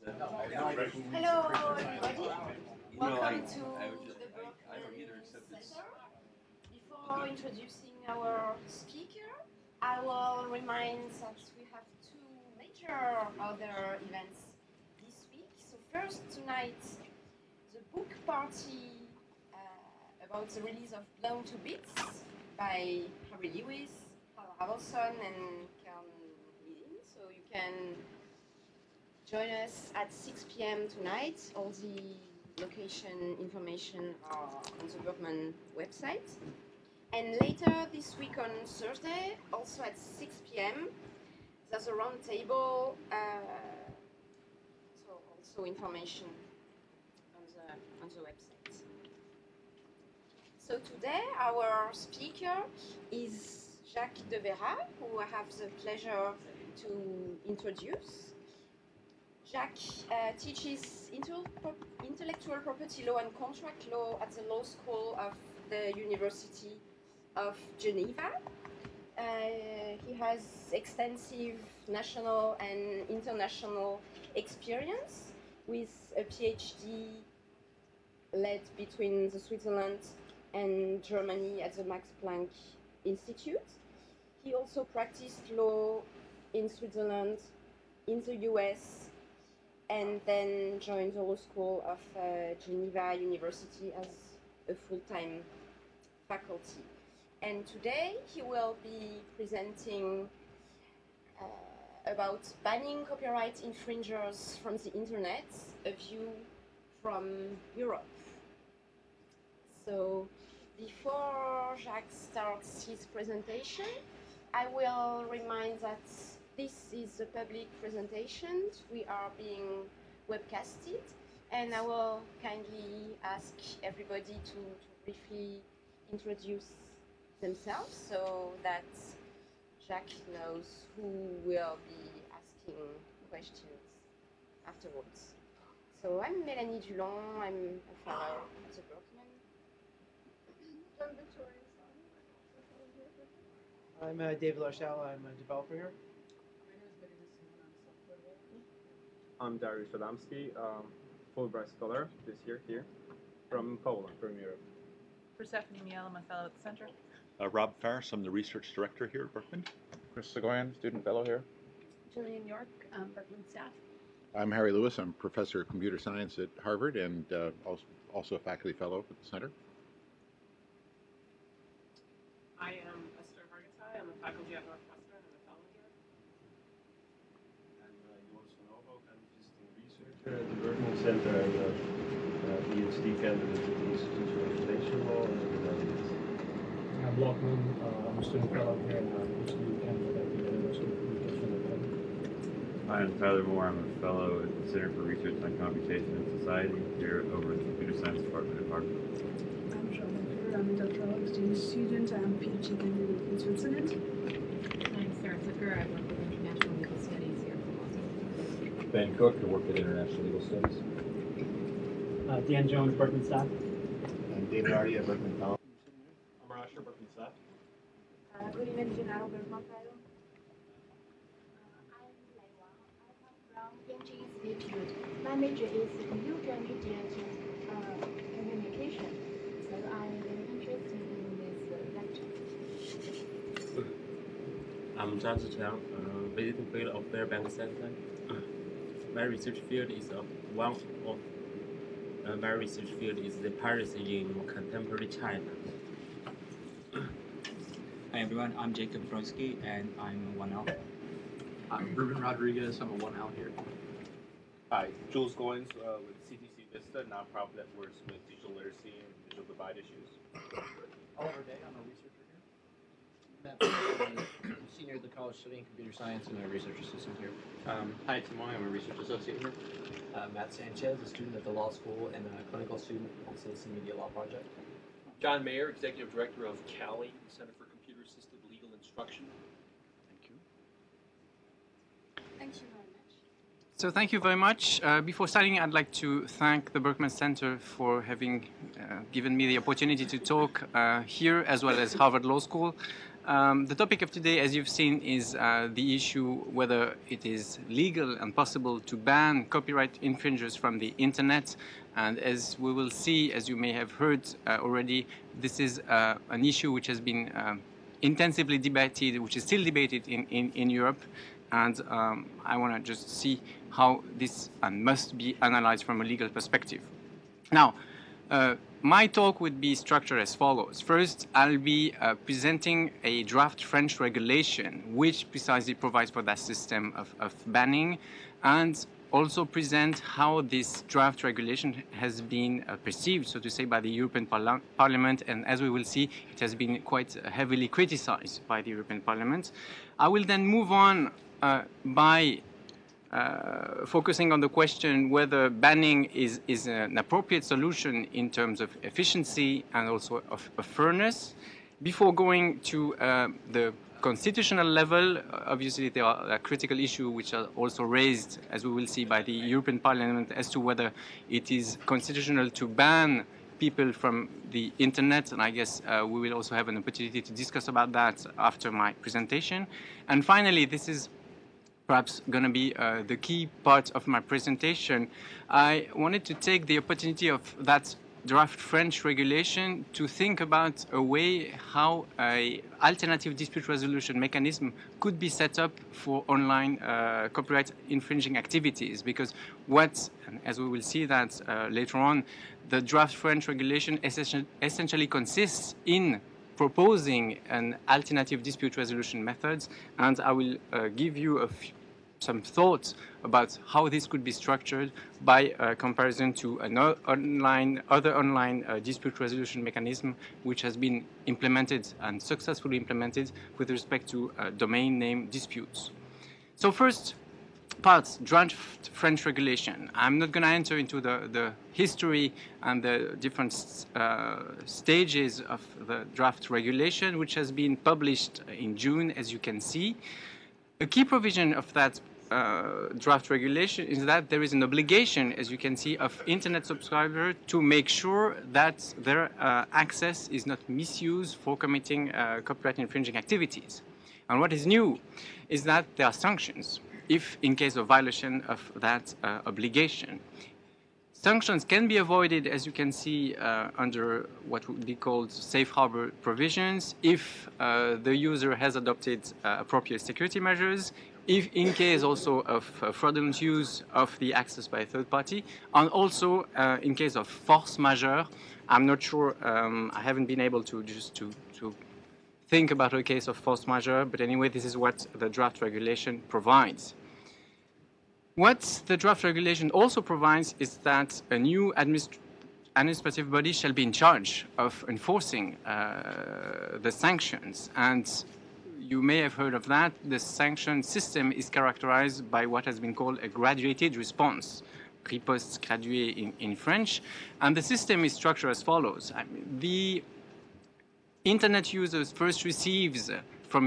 Hello, everybody. Welcome to the Berkman Center. Before introducing our speaker, I will remind that we have two major other events this week. So first, tonight, the book party about the release of Blown to Bits by Harry Lewis, Hal Harrelson, and Karen Levin. So you can join us at 6 p.m. tonight. All the location information are on the Berkman website. And later this week on Thursday, also at 6 p.m., there's a round table, so also information on the website. So today our speaker is Jacques De Vera, who I have the pleasure to introduce. Jacques teaches intellectual property law and contract law at the Law School of the University of Geneva. He has extensive national and international experience with a PhD led between the Switzerland and Germany at the Max Planck Institute. He also practiced law in Switzerland, in the US, and then joined the Law School of Geneva University as a full-time faculty. And today he will be presenting about banning copyright infringers from the internet, a view from Europe. So before Jacques starts his presentation, I will remind that this is a public presentation. We are being webcasted, and I will kindly ask everybody to briefly introduce themselves so that Jacques knows who will be asking questions afterwards. So I'm Mélanie Dulon, I'm a fellow at the Berkman. I'm Victoria. I'm David Larchelle. I'm a developer here. I'm Dariusz Adamski, Fulbright Scholar this year here from Poland, from Europe. Persephone Miel, I'm a fellow at the center. Rob Farris, I'm the research director here at Berkman. Chris Segoyan, student fellow here. Jillian York, Berkman staff. I'm Harry Lewis. I'm professor of computer science at Harvard and also a faculty fellow at the center. I am Esther Hargitay. I'm a faculty at Northwestern and a fellow here. I'm Joris van Oorhoek. I'm visiting researcher at the Berkman Center and a PhD candidate at the Institute for Information Law in the Netherlands. I'm Blockman. I'm a student fellow here and I'm a PhD candidate at the University of Communication and Technology. Hi, I'm Tyler Moore. I'm a fellow at the Center for Research on Computation and Society here over at the Computer Science Department at Harvard. I'm Charlotte Kerr. I'm a doctoral exchange student. I'm a PhD candidate in Switzerland. I'm Sarah Tucker. I work with international legal studies here in Boston. Ben Cook. I work with international legal studies. Dan Jones, Berkman staff. I'm David Hardy at Berkman Fellow. I'm Rasher, Berkman staff. Good evening, Genaro Berkman Fellow. I'm Laiwa. I come from Yanji Institute. My major is computer media communication. So I'm very interested in this lecture. I'm Zhang Zichang, visiting fellow of Fairbanks Center. My research field is the piracy in contemporary China. Hi everyone, I'm Jacob Bronsky and I'm a 1L. I'm Ruben Rodriguez, I'm a 1L here. Hi, Jules Goins with CTC Vista, nonprofit that works with digital literacy and digital divide issues. Oliver Day, I'm a researcher here. Matt Bishop, I'm a senior at the college studying computer science and a research assistant here. Hi, Tim Moy, I'm a research associate here. Matt Sanchez, a student at the law school and a clinical student at the Citizen Media Law Project. John Mayer, Executive Director of CALI, Center for Computer Assisted Legal Instruction. Thank you. Thank you very much. So thank you very much. Before starting, I'd like to thank the Berkman Center for having given me the opportunity to talk here as well as Harvard Law School. The topic of today, as you've seen, is the issue whether it is legal and possible to ban copyright infringers from the internet. And as we will see, as you may have heard already, this is an issue which has been intensively debated, which is still debated in Europe. And I want to just see how this must be analyzed from a legal perspective. Now, my talk would be structured as follows. First, I'll be presenting a draft French regulation which precisely provides for that system of banning, and also present how this draft regulation has been perceived, so to say, by the European Parliament, and as we will see, it has been quite heavily criticized by the European Parliament. I will then move on by focusing on the question whether banning is an appropriate solution in terms of efficiency and also of fairness. Before going to the constitutional level, obviously there are critical issues which are also raised, as we will see, by the European Parliament as to whether it is constitutional to ban people from the internet, and I guess we will also have an opportunity to discuss about that after my presentation. And finally, this is perhaps going to be the key part of my presentation. I wanted to take the opportunity of that draft French regulation to think about a way how an alternative dispute resolution mechanism could be set up for online copyright infringing activities. Because what, and as we will see that later on, the draft French regulation essentially consists in proposing an alternative dispute resolution methods, and I will give you some thoughts about how this could be structured by comparison to other online dispute resolution mechanism which has been implemented and successfully implemented with respect to domain name disputes. So first part, draft French regulation. I'm not going to enter into the history and the different stages of the draft regulation, which has been published in June, as you can see. A key provision of that draft regulation is that there is an obligation, as you can see, of internet subscribers to make sure that their access is not misused for committing copyright infringing activities. And what is new is that there are sanctions if in case of violation of that obligation. Sanctions can be avoided, as you can see, under what would be called safe harbor provisions if the user has adopted appropriate security measures, if in case also of fraudulent use of the access by a third party, and also in case of force majeure. I'm not sure, I haven't been able to think about a case of force majeure, but anyway, this is what the draft regulation provides. What the draft regulation also provides is that a new administrative body shall be in charge of enforcing the sanctions. And you may have heard of that. The sanction system is characterized by what has been called a graduated response, riposte graduée in French. And the system is structured as follows. The internet users first receives from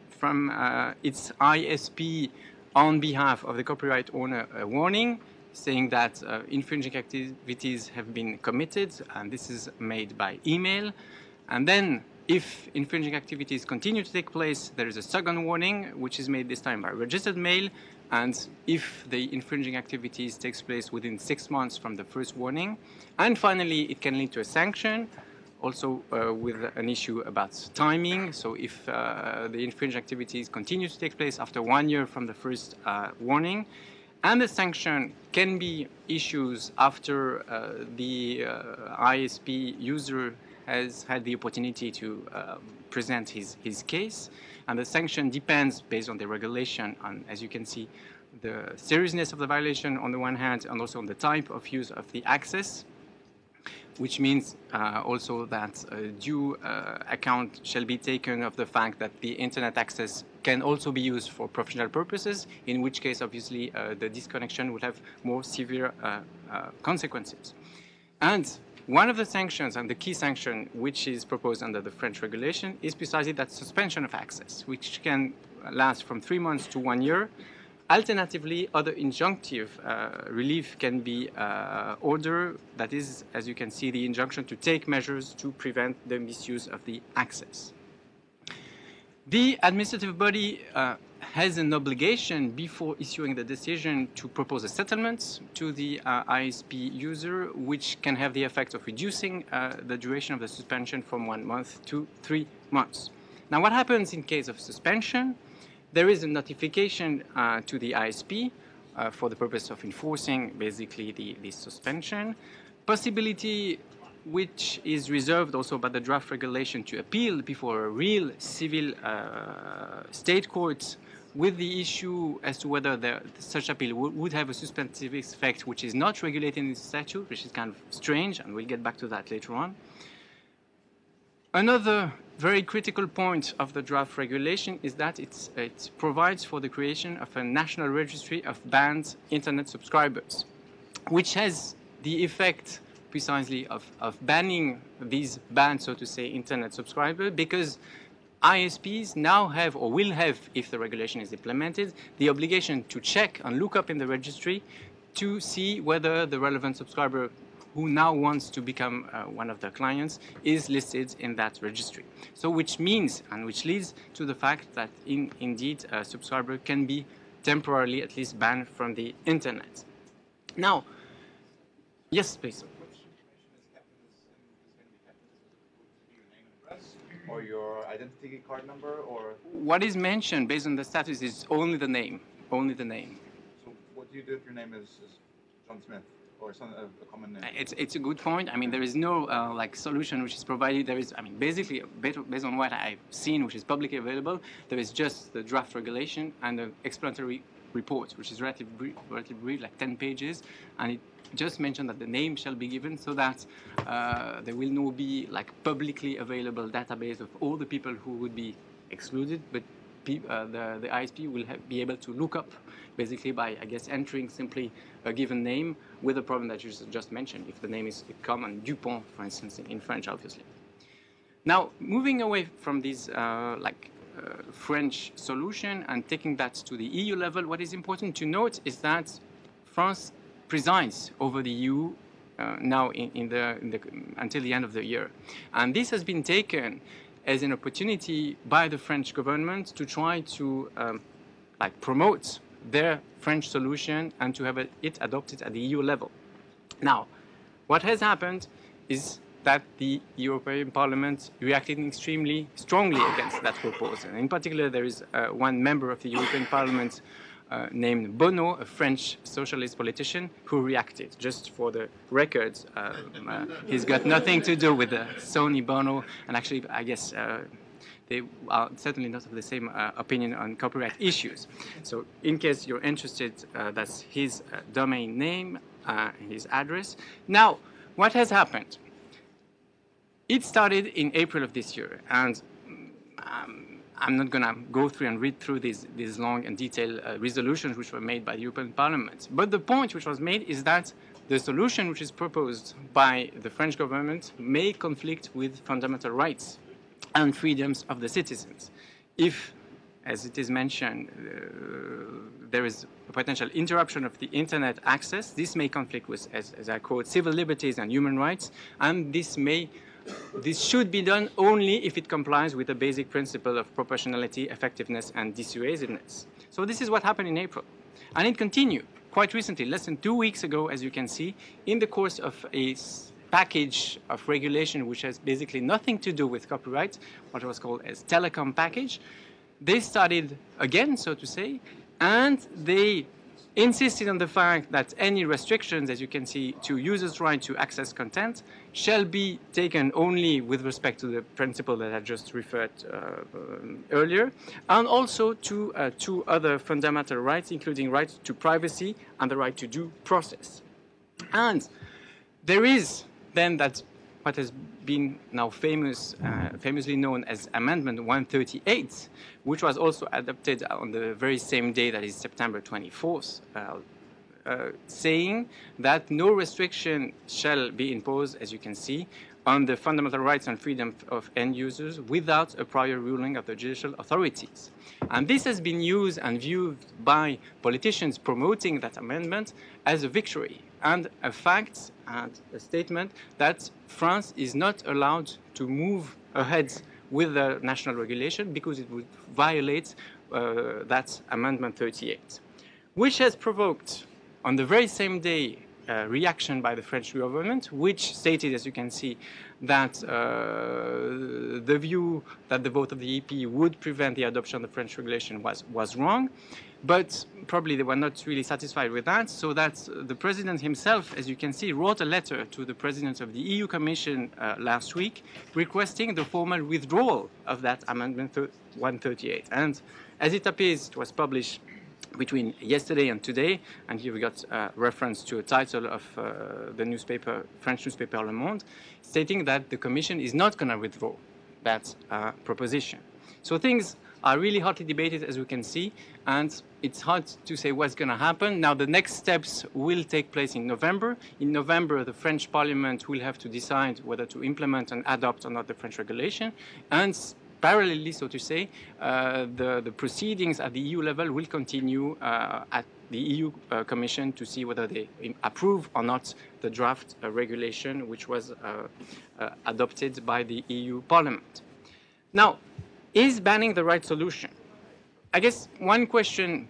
its ISP on behalf of the copyright owner a warning saying that infringing activities have been committed, and this is made by email. And then if infringing activities continue to take place, there is a second warning, which is made this time by registered mail. And if the infringing activities takes place within 6 months from the first warning. And finally, it can lead to a sanction, also with an issue about timing. So if the infringing activities continue to take place after 1 year from the first warning, and the sanction can be issued after the ISP user has had the opportunity to present his case. And the sanction depends, based on the regulation, on, as you can see, the seriousness of the violation on the one hand, and also on the type of use of the access, which means also that due account shall be taken of the fact that the internet access can also be used for professional purposes, in which case, obviously, the disconnection would have more severe consequences. And one of the sanctions, and the key sanction which is proposed under the French regulation, is precisely that suspension of access, which can last from 3 months to 1 year. Alternatively, other injunctive relief can be ordered, that is, as you can see, the injunction to take measures to prevent the misuse of the access. The administrative body has an obligation before issuing the decision to propose a settlement to the ISP user, which can have the effect of reducing the duration of the suspension from 1 month to 3 months. Now, what happens in case of suspension? There is a notification to the ISP for the purpose of enforcing basically the suspension. Possibility which is reserved also by the draft regulation to appeal before a real civil state court with the issue as to whether such appeal would have a suspensive effect, which is not regulated in the statute, which is kind of strange, and we'll get back to that later on. Another very critical point of the draft regulation is that it provides for the creation of a national registry of banned internet subscribers, which has the effect precisely of banning these banned, so to say, internet subscribers, because ISPs now have, or will have, if the regulation is implemented, the obligation to check and look up in the registry to see whether the relevant subscriber who now wants to become one of their clients is listed in that registry. So which means, and which leads to the fact that indeed a subscriber can be temporarily at least banned from the internet. Now, yes, please. Or your identity card number, or? What is mentioned based on the status is only the name, only the name. So what do you do if your name is John Smith, or some a common name? It's a good point. I mean, there is no like solution which is provided. There is, I mean, basically based on what I've seen, which is publicly available, there is just the draft regulation and the explanatory report, which is relatively brief, like 10 pages, and it just mentioned that the name shall be given so that there will not be like publicly available database of all the people who would be excluded, but the ISP will be able to look up basically by, I guess, entering simply a given name with the problem that you just mentioned, if the name is common, Dupont, for instance, in French, obviously. Now, moving away from this French solution and taking that to the EU level, what is important to note is that France presides over the EU now until the end of the year. And this has been taken as an opportunity by the French government to try to promote their French solution and to have it adopted at the EU level. Now, what has happened is that the European Parliament reacted extremely strongly against that proposal. In particular, there is one member of the European Parliament named Bono, a French socialist politician, who reacted. Just for the records, he's got nothing to do with Sonny Bono, and actually, I guess they are certainly not of the same opinion on copyright issues. So, in case you're interested, that's his domain name, his address. Now, what has happened? It started in April of this year, and I'm not going to go through and read through these long and detailed resolutions which were made by the European Parliament. But the point which was made is that the solution which is proposed by the French government may conflict with fundamental rights and freedoms of the citizens. If, as it is mentioned, there is a potential interruption of the internet access, this may conflict with, as I quote, civil liberties and human rights, and this should be done only if it complies with the basic principle of proportionality, effectiveness, and dissuasiveness. So this is what happened in April. And it continued quite recently, less than 2 weeks ago, as you can see, in the course of a package of regulation which has basically nothing to do with copyright, what was called as telecom package. They started again, so to say, and they insisted on the fact that any restrictions, as you can see, to users' right to access content shall be taken only with respect to the principle that I just referred earlier, and also to two other fundamental rights, including right to privacy and the right to due process. And there is then that what has been now famously known as Amendment 138, which was also adopted on the very same day, that is September 24th, saying that no restriction shall be imposed, as you can see, on the fundamental rights and freedom of end users without a prior ruling of the judicial authorities. And this has been used and viewed by politicians promoting that amendment as a victory and a fact and a statement that France is not allowed to move ahead with the national regulation because it would violate that Amendment 38, which has provoked, on the very same day, reaction by the French government, which stated, as you can see, that the view that the vote of the EP would prevent the adoption of the French regulation was wrong. But probably they were not really satisfied with that, so that the president himself, as you can see, wrote a letter to the president of the EU Commission last week requesting the formal withdrawal of that Amendment 138. And as it appears, it was published between yesterday and today, and here we got reference to a title of the newspaper, French newspaper Le Monde, stating that the Commission is not going to withdraw that proposition. So things are really hotly debated, as we can see, and it's hard to say what's going to happen. Now, the next steps will take place in November. In November, the French Parliament will have to decide whether to implement and adopt or not the French regulation, and parallelly, so to say, the proceedings at the EU level will continue at the EU Commission to see whether they approve or not the draft regulation which was adopted by the EU Parliament. Now, is banning the right solution? I guess one question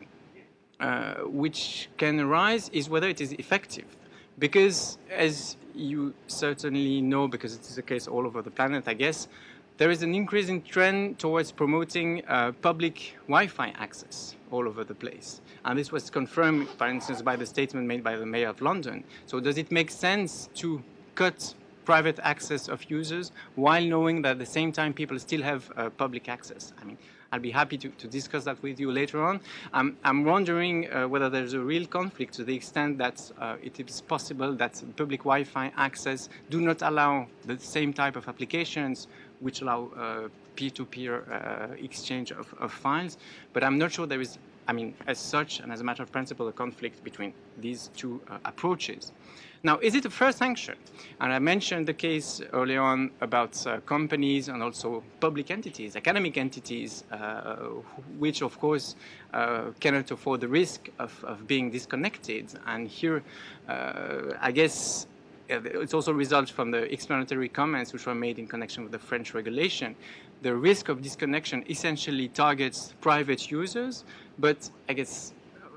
which can arise is whether it is effective. Because as you certainly know, because it is the case all over the planet, I guess, there is an increasing trend towards promoting public Wi-Fi access all over the place. And this was confirmed, for instance, by the statement made by the Mayor of London. So does it make sense to cut private access of users while knowing that at the same time people still have public access? I mean, I'll be happy to discuss that with you later on. I'm wondering whether there's a real conflict to the extent that it is possible that public Wi-Fi access do not allow the same type of applications which allow peer-to-peer exchange of files. But I'm not sure there is, I mean, as such and as a matter of principle, a conflict between these two approaches. Now, is it a fair sanction? And I mentioned the case earlier on about companies and also public entities, academic entities, which, of course, cannot afford the risk of being disconnected. And here, I guess, it also results from the explanatory comments which were made in connection with the French regulation. The risk of disconnection essentially targets private users, but I guess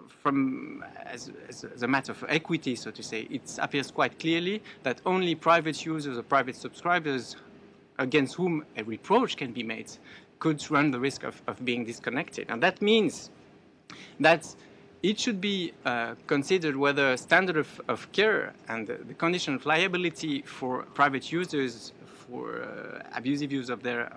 as a matter of equity, so to say, it appears quite clearly that only private users or private subscribers against whom a reproach can be made could run the risk of being disconnected. And that means that it should be considered whether standard of care and the condition of liability for private users for abusive use of their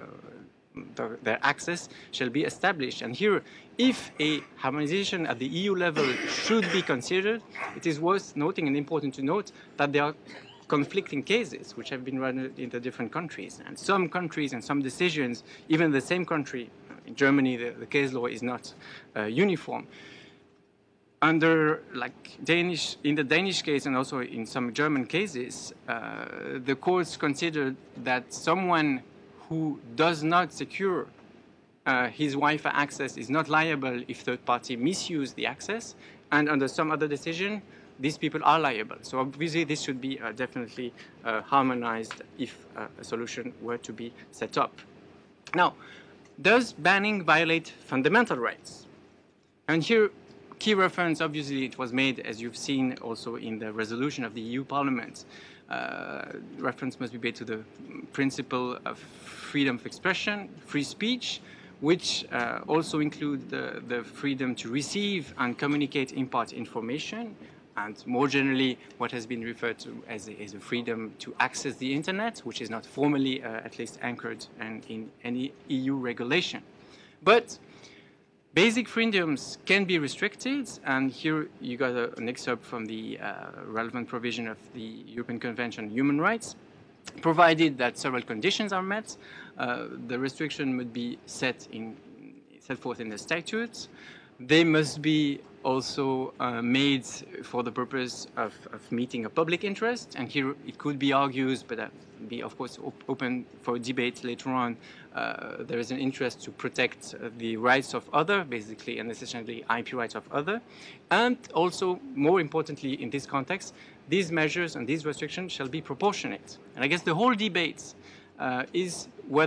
access shall be established. And here, if a harmonization at the EU level should be considered, it is worth noting and important to note that there are conflicting cases which have been run in the different countries. And some countries and some decisions, even the same country, in Germany, the case law is not uniform. Under, in the Danish case and also in some German cases, the courts considered that someone who does not secure his Wi-Fi access is not liable if third party misuse the access, and under some other decision, these people are liable. So obviously this should be definitely harmonized if a solution were to be set up. Now, does banning violate fundamental rights? And here, key reference, obviously, it was made, as you've seen also in the resolution of the EU Parliament. Reference must be made to the principle of freedom of expression, free speech, which also include the freedom to receive and communicate, impart information, and more generally what has been referred to as a freedom to access the internet, which is not formally at least anchored in any EU regulation. But basic freedoms can be restricted, and here you got an excerpt from the relevant provision of the European Convention on Human Rights. Provided that several conditions are met, the restriction would be set forth in the statutes. They must be also made for the purpose of meeting a public interest, and here it could be argued, but that would be, of course, open for debate later on. There is an interest to protect the rights of other, basically, and essentially IP rights of other, and also, more importantly in this context, these measures and these restrictions shall be proportionate. And I guess the whole debate is whether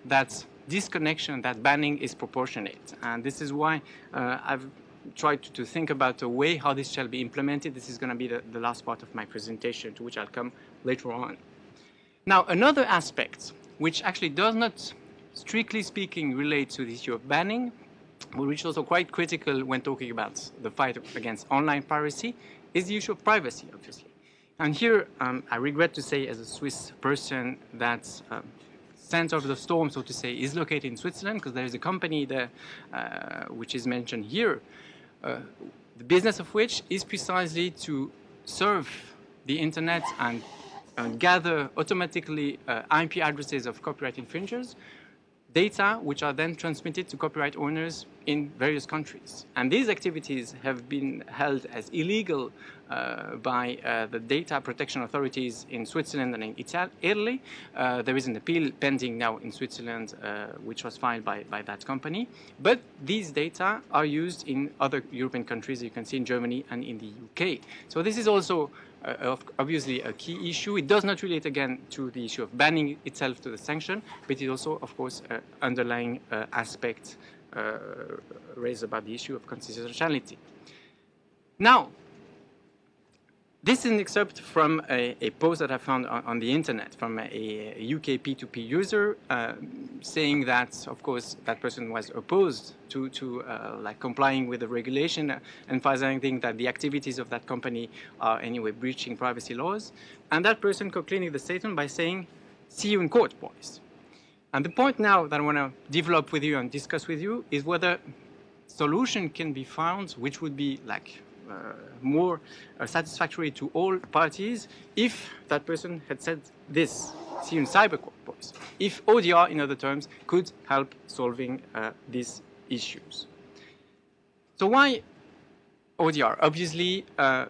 that disconnection, that banning is proportionate. And this is why I've tried to think about a way how this shall be implemented. This is going to be the last part of my presentation, to which I'll come later on. Now, another aspect, which actually does not, strictly speaking, relate to the issue of banning, but which is also quite critical when talking about the fight against online piracy, is the issue of privacy, obviously. And here, I regret to say, as a Swiss person, that center of the storm, so to say, is located in Switzerland, because there is a company there which is mentioned here, the business of which is precisely to serve the internet and gather automatically IP addresses of copyright infringers, data which are then transmitted to copyright owners in various countries. And these activities have been held as illegal by the data protection authorities in Switzerland and in Italy. There is an appeal pending now in Switzerland, which was filed by that company. But these data are used in other European countries, you can see in Germany and in the UK. So this is also obviously a key issue. It does not relate again to the issue of banning itself to the sanction, but it also, of course, underlying aspect raised about the issue of constitutionality. Now, this is an excerpt from a post that I found on the internet from a UK P2P user saying that, of course, that person was opposed to like complying with the regulation, emphasizing that the activities of that company are anyway breaching privacy laws. And that person concluded the statement by saying, "See you in court, boys." And the point now that I want to develop with you and discuss with you is whether solution can be found which would be like more satisfactory to all parties if that person had said this, "See you in cyber court, boys." If ODR, in other terms, could help solving these issues. So why ODR? Obviously,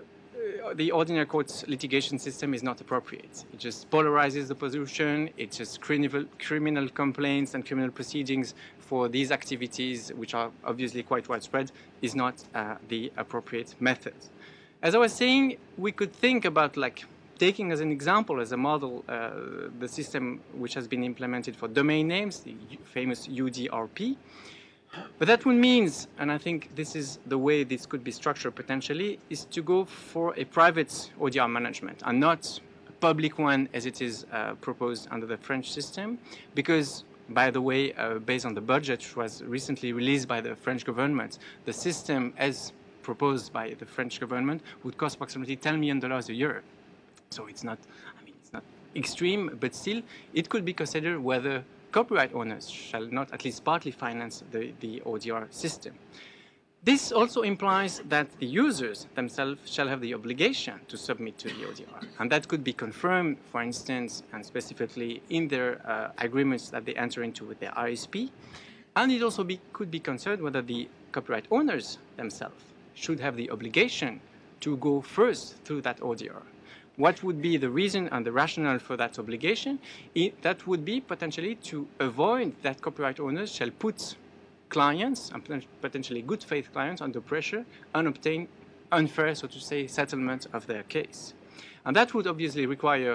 the ordinary court's litigation system is not appropriate. It just polarizes the position. It just criminal complaints and criminal proceedings for these activities, which are obviously quite widespread, is not the appropriate method. As I was saying, we could think about like taking as an example, as a model, the system which has been implemented for domain names, the famous UDRP. But that would mean, and I think this is the way this could be structured potentially, is to go for a private ODR management and not a public one as it is proposed under the French system. Because, by the way, based on the budget which was recently released by the French government, the system as proposed by the French government would cost approximately $10 million a year. So it's not, I mean, it's not extreme, but still it could be considered whether copyright owners shall not at least partly finance the ODR system. This also implies that the users themselves shall have the obligation to submit to the ODR. And that could be confirmed, for instance, and specifically in their agreements that they enter into with their ISP. And it also could be concerned whether the copyright owners themselves should have the obligation to go first through that ODR. What would be the reason and the rationale for that obligation? That would be potentially to avoid that copyright owners shall put clients, and potentially good faith clients, under pressure and obtain unfair, so to say, settlement of their case. And that would obviously require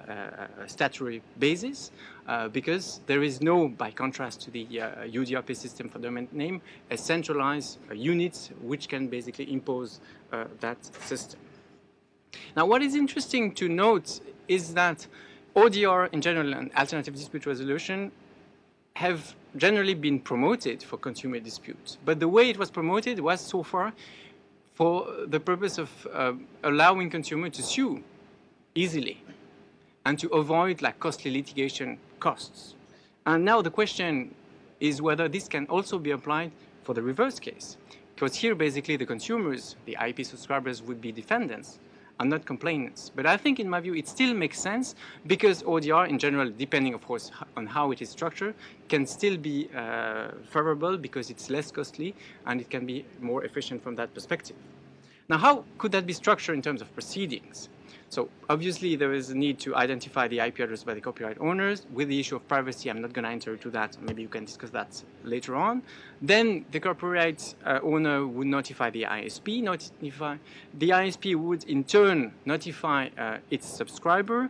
a statutory basis because there is no, by contrast to the UDRP system for domain name, a centralized unit which can basically impose that system. Now, what is interesting to note is that ODR in general and alternative dispute resolution have generally been promoted for consumer disputes. But the way it was promoted was so far for the purpose of allowing consumers to sue easily and to avoid like costly litigation costs. And now the question is whether this can also be applied for the reverse case. Because here basically the consumers, the IP subscribers, would be defendants and not complainants. But I think in my view it still makes sense because ODR in general, depending of course on how it is structured, can still be favorable because it's less costly and it can be more efficient from that perspective. Now how could that be structured in terms of proceedings? So obviously there is a need to identify the IP address by the copyright owners. With the issue of privacy, I'm not going to enter into that. Maybe you can discuss that later on. Then the copyright owner would notify the ISP. The ISP would in turn notify its subscriber.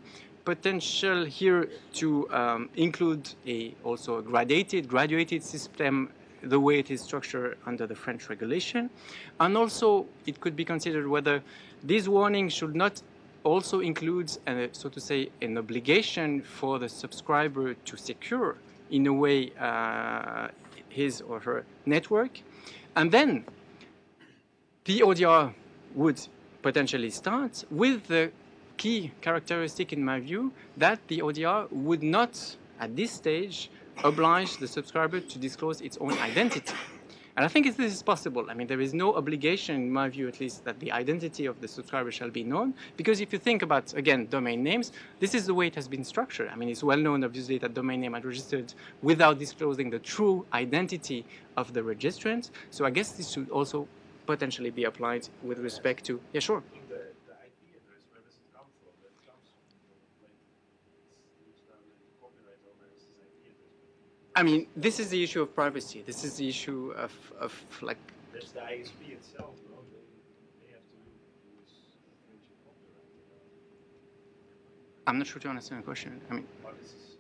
potential here to include also a graduated system, the way it is structured under the French regulation. And also, it could be considered whether this warning should not also include, so to say, an obligation for the subscriber to secure, in a way, his or her network. And then the ODR would potentially start with the key characteristic, in my view, that the ODR would not, at this stage, oblige the subscriber to disclose its own identity. And I think this is possible. I mean, there is no obligation, in my view at least, that the identity of the subscriber shall be known. Because if you think about, again, domain names, this is the way it has been structured. I mean, it's well known, obviously, that domain name are registered without disclosing the true identity of the registrant. So I guess this should also potentially be applied with respect to, yeah, sure. The IP address, where does it come from? That comes from, it's down in the copyright owner is his IP address. I mean, this is the issue of privacy. This is the issue of like... That's the ISP itself, no? They have to use infringing copyright. I'm not sure to understand the question. I mean... But this is...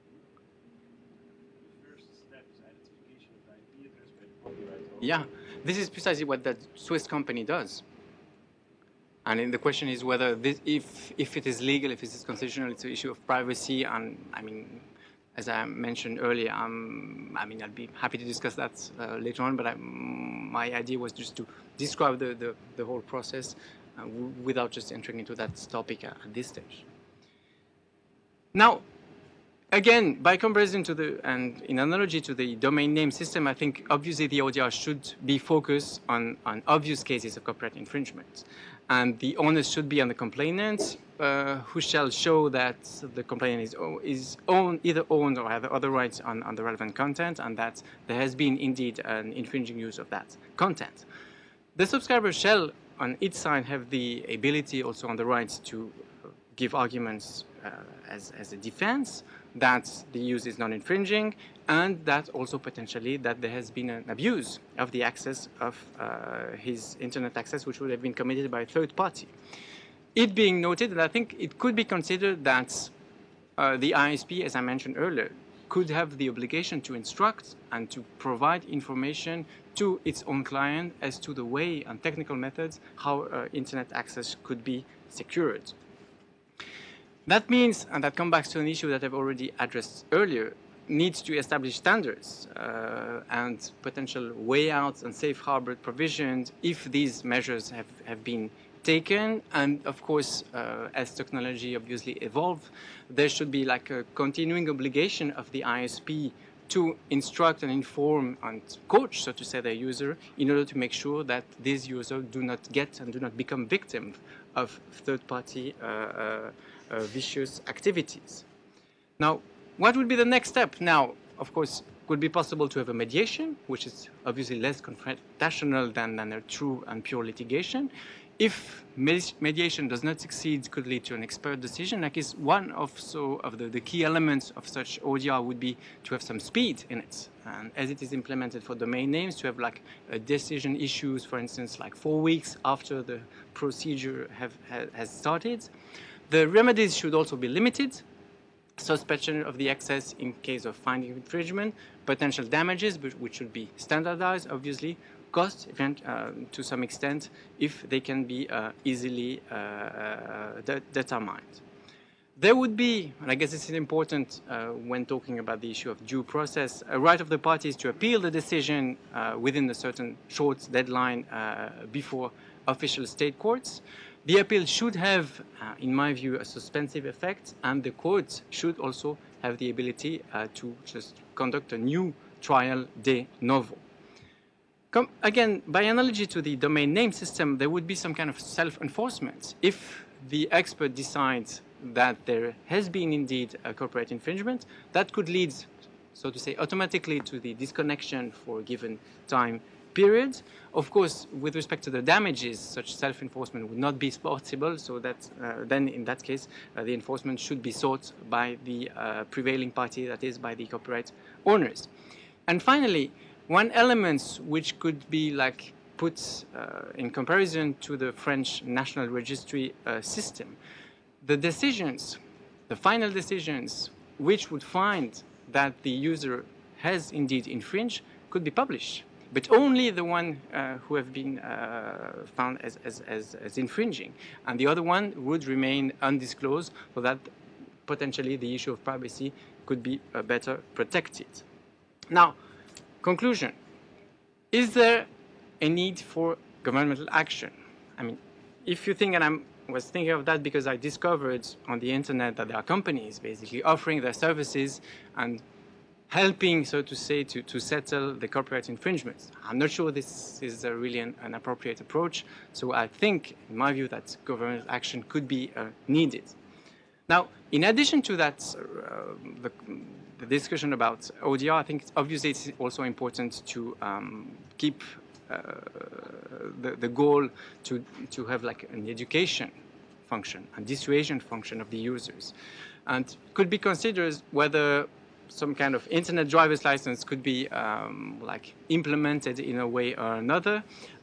The first step is identification of the IP address by the copyright owner. Yeah, this is precisely what that Swiss company does. And then the question is whether this, if it is legal, if it is constitutional, it's an issue of privacy. And I mean, as I mentioned earlier, I mean, I'll be happy to discuss that later on. But my idea was just to describe the whole process without just entering into that topic at this stage. Now, again, by comparison to and in analogy to the domain name system, I think obviously the ODR should be focused on obvious cases of copyright infringement. And the onus should be on the complainant, who shall show that the complainant is either owned or has other rights on the relevant content, and that there has been indeed an infringing use of that content. The subscriber shall, on its side, have the ability also on the rights to give arguments as a defense that the use is non-infringing, and that also potentially that there has been an abuse of the access of his internet access, which would have been committed by a third party. It being noted that I think it could be considered that the ISP, as I mentioned earlier, could have the obligation to instruct and to provide information to its own client as to the way and technical methods how internet access could be secured. That means, and that comes back to an issue that I've already addressed earlier, needs to establish standards and potential way outs and safe harbor provisions if these measures have been taken. And of course, as technology obviously evolves, there should be like a continuing obligation of the ISP to instruct and inform and coach, so to say, their user in order to make sure that these users do not get and do not become victims of third-party vicious activities. Now, what would be the next step? Now, of course, it would be possible to have a mediation, which is obviously less confrontational than a true and pure litigation. If mediation does not succeed, it could lead to an expert decision. Like is one of the key elements of such ODR would be to have some speed in it. And as it is implemented for domain names, to have like a decision issues, for instance, like 4 weeks after the procedure has started. The remedies should also be limited. Suspension of the access in case of finding infringement, potential damages, which should be standardized, obviously, cost event to some extent, if they can be easily determined. There would be, and I guess this is important when talking about the issue of due process, a right of the parties to appeal the decision within a certain short deadline before official state courts. The appeal should have, in my view, a suspensive effect, and the courts should also have the ability to just conduct a new trial de novo. Again, by analogy to the domain name system, there would be some kind of self-enforcement. If the expert decides that there has been indeed a copyright infringement, that could lead, so to say, automatically to the disconnection for a given time period. Of course, with respect to the damages, such self-enforcement would not be possible, so that then in that case, the enforcement should be sought by the prevailing party, that is, by the copyright owners. And finally, one element which could be like put in comparison to the French National Registry system, the decisions the final decisions, which would find that the user has indeed infringed, could be published, but only the one who have been found as infringing, and the other one would remain undisclosed, so that potentially the issue of privacy could be better protected. Now, conclusion. Is there a need for governmental action? I mean, if you think, and I was thinking of that because I discovered on the internet that there are companies basically offering their services and helping, so to say, to settle the copyright infringements. I'm not sure this is really an appropriate approach, so I think, in my view, that governmental action could be needed. Now, in addition to that, the discussion about ODR, I think obviously it's also important to keep the goal to have like an education function and dissuasion function of the users, and could be considered whether some kind of internet driver's license could be like implemented in a way or another.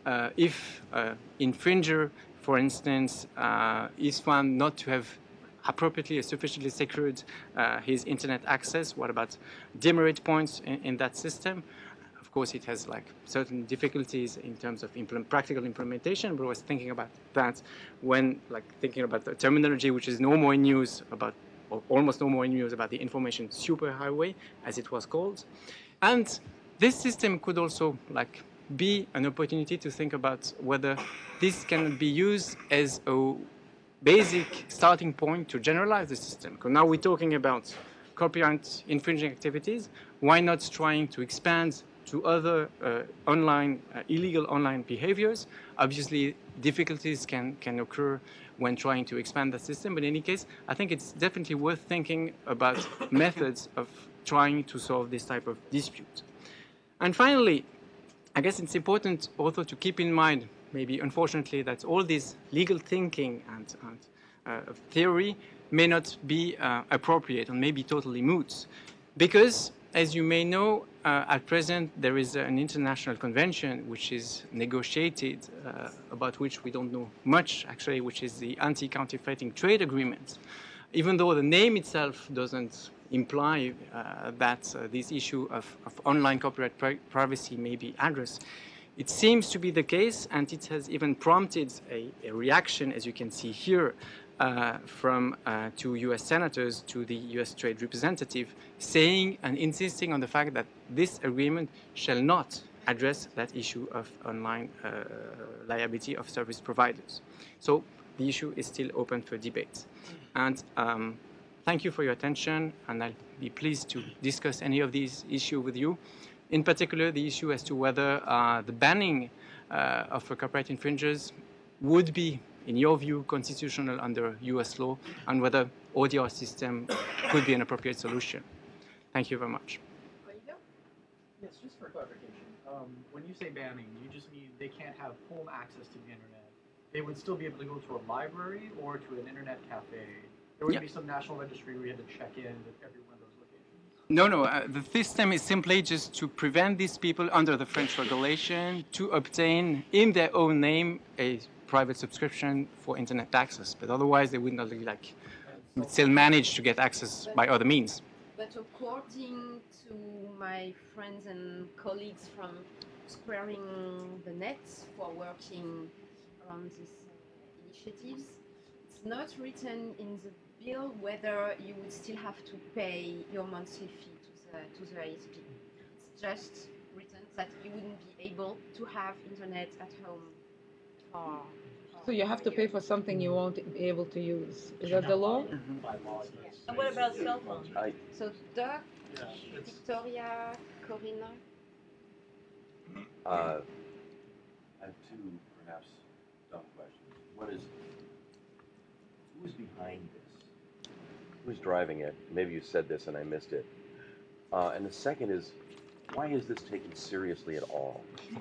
If infringer, for instance, is found not to have appropriately or sufficiently secured his internet access, what about demerit points in that system? Of course, it has like certain difficulties in terms of practical implementation, but I was thinking about that when like thinking about the terminology which is no more in use about, or almost no more in use about the information superhighway, as it was called. And this system could also like be an opportunity to think about whether this can be used as a basic starting point to generalize the system. Because now we're talking about copyright infringing activities. Why not trying to expand to other illegal online behaviors? Obviously, difficulties can occur when trying to expand the system, but in any case, I think it's definitely worth thinking about methods of trying to solve this type of dispute. And finally, I guess it's important also to keep in mind, maybe unfortunately, that all this legal thinking and theory may not be appropriate and may be totally moot, because as you may know, at present there is an international convention which is negotiated, about which we don't know much actually, which is the Anti-Counterfeiting Trade Agreement. Even though the name itself doesn't imply that this issue of online copyright privacy may be addressed, it seems to be the case, and it has even prompted a reaction, as you can see here, from two US senators to the US Trade Representative, saying and insisting on the fact that this agreement shall not address that issue of online liability of service providers. So the issue is still open for debate. And thank you for your attention, and I'll be pleased to discuss any of these issues with you. In particular, the issue as to whether the banning of copyright infringers would be, in your view, constitutional under US law, and whether ODR system could be an appropriate solution. Thank you very much. Yes, just for clarification. When you say banning, you just mean they can't have home access to the internet. They would still be able to go to a library or to an internet cafe. There would be some national registry where you had to check in at every one of those locations. No, the system is simply just to prevent these people under the French regulation to obtain in their own name a private subscription for internet access, but otherwise they would not still manage to get access by other means. But according to my friends and colleagues from Squaring the Net for working around these initiatives, it's not written in the bill whether you would still have to pay your monthly fee to the ISP. It's just written that you wouldn't be able to have internet at home. So you have to pay for something you won't be able to use. Is that the law? And what about cell phones? So Doug, Victoria, Corina? I have two perhaps dumb questions. One is, who is behind this? Who's driving it? Maybe you said this and I missed it. And the second is, why is this taken seriously at all?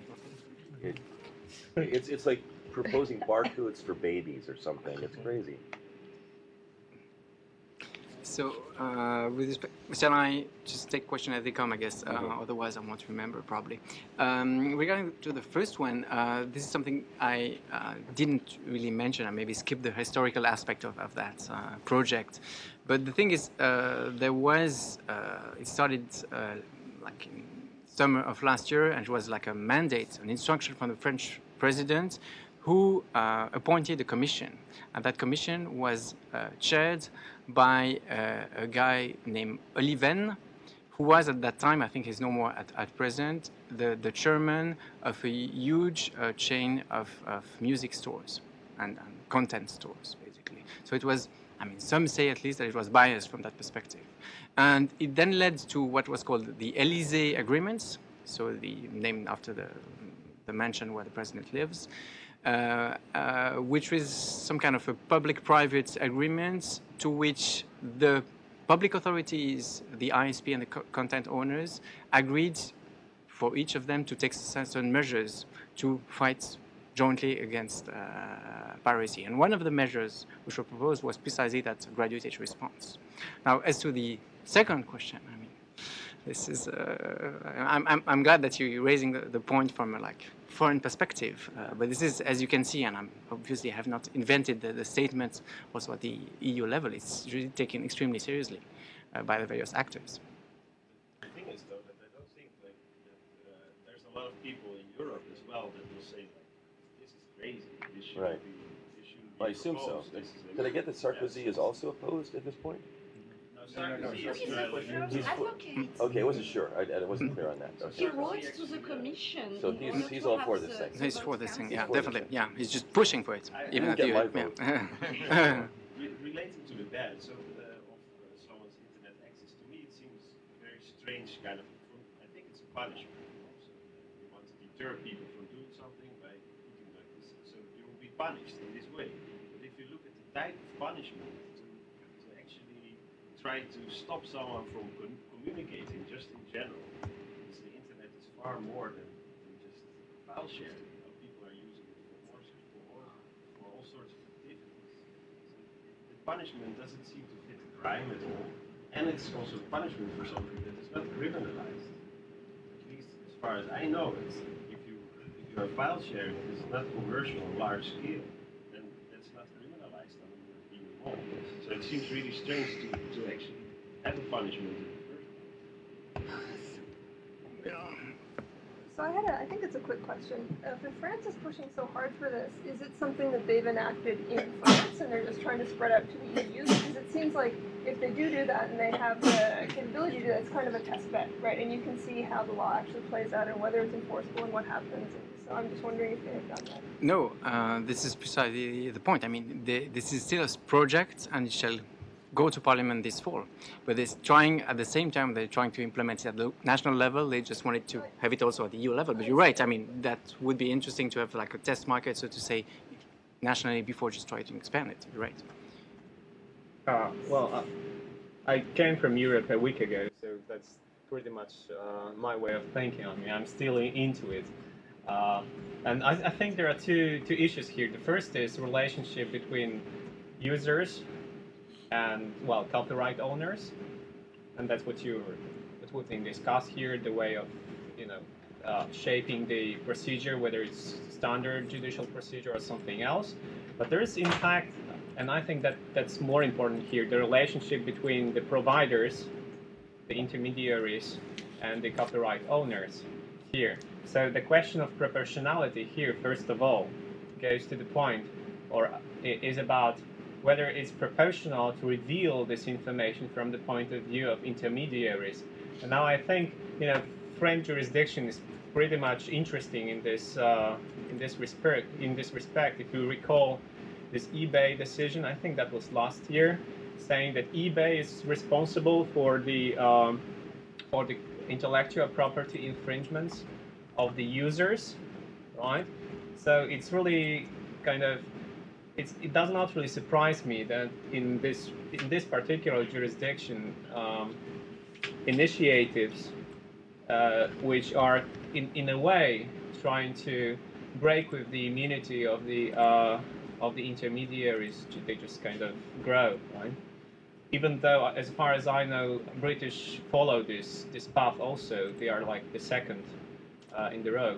It's like proposing barcodes for babies or something. It's crazy. So, with respect, shall I just take question as they come, I guess? Otherwise, I won't remember probably. Regarding to the first one, this is something I didn't really mention. I maybe skipped the historical aspect of that project. But the thing is, there was, it started like in summer of last year, and it was like a mandate, an instruction from the French president who appointed a commission. And that commission was chaired by a guy named Oliven, who was at that time, I think he's no more at present, the chairman of a huge chain of music stores and content stores, basically. So it was, I mean, some say at least that it was biased from that perspective. And it then led to what was called the Élysée Agreements, so the name after the mansion where the president lives, which was some kind of a public-private agreement to which the public authorities, the ISP and the content owners agreed for each of them to take certain measures to fight jointly against piracy. And one of the measures which were proposed was precisely that graduated response. Now, as to the second question, I mean, this is, I'm glad that you're raising the point from a foreign perspective, but this is, as you can see, and I'm obviously have not invented the statement also at the EU level, it's really taken extremely seriously by the various actors. The thing is, though, that I don't think that there's a lot of people in Europe as well that will say, this is crazy, this shouldn't be, this shouldn't be I assume so. Did I get that Sarkozy is also opposed at this point? Okay, I wasn't sure. I wasn't clear on that. Okay. He wrote to the commission. So he's all for this thing. He's for this thing, yeah, definitely. Yeah, he's just pushing for it. Even at the Relating to the ban, so of someone's internet access, to me it seems a very strange kind of. I think it's a punishment. Also, you want to deter people from doing something by putting like this, so you will be punished in this way. But if you look at the type of punishment to actually try to stop someone from communicating just in general, because the internet is far more than just file sharing. People are using it for all sorts of activities. So the punishment doesn't seem to fit the crime at all, and it's also punishment for something that is not criminalized. At least as far as I know, it's, if you are file sharing, it's not commercial on large scale, then that's not criminalized under European law. So it seems really strange to actually have a punishment in the first place. So I think it's a quick question. If France is pushing so hard for this, is it something that they've enacted in France and they're just trying to spread out to the EU? Because it seems like if they do that and they have the capability to do that, it's kind of a test bed, right? And you can see how the law actually plays out and whether it's enforceable and what happens. So I'm just wondering if they have done that. No, this is precisely the point. I mean, this is still a project and it shall go to Parliament this fall. But it's trying, at the same time, they're trying to implement it at the national level. They just wanted to have it also at the EU level. But you're right. I mean, that would be interesting to have like a test market, so to say, nationally before just trying to expand it. You're right. Well, I came from Europe a week ago, so that's pretty much my way of thinking. I mean, I'm still into it. And I think there are two issues here. The first is the relationship between users and, well, copyright owners, and that's what we can discuss here, the way of, shaping the procedure, whether it's standard judicial procedure or something else. But there is, in fact, and I think that's more important here, the relationship between the providers, the intermediaries, and the copyright owners here. So the question of proportionality here, first of all, goes to the point, or is about whether it's proportional to reveal this information from the point of view of intermediaries. And now I think, French jurisdiction is pretty much interesting in this respect. If you recall this eBay decision, I think that was last year, saying that eBay is responsible for the intellectual property infringements of the users, right? So it's really kind of, it does not really surprise me that in this particular jurisdiction, initiatives which are in a way trying to break with the immunity of the intermediaries, they just kind of grow, right? even though, as far as I know, British follow this path also. They are like the second in the row.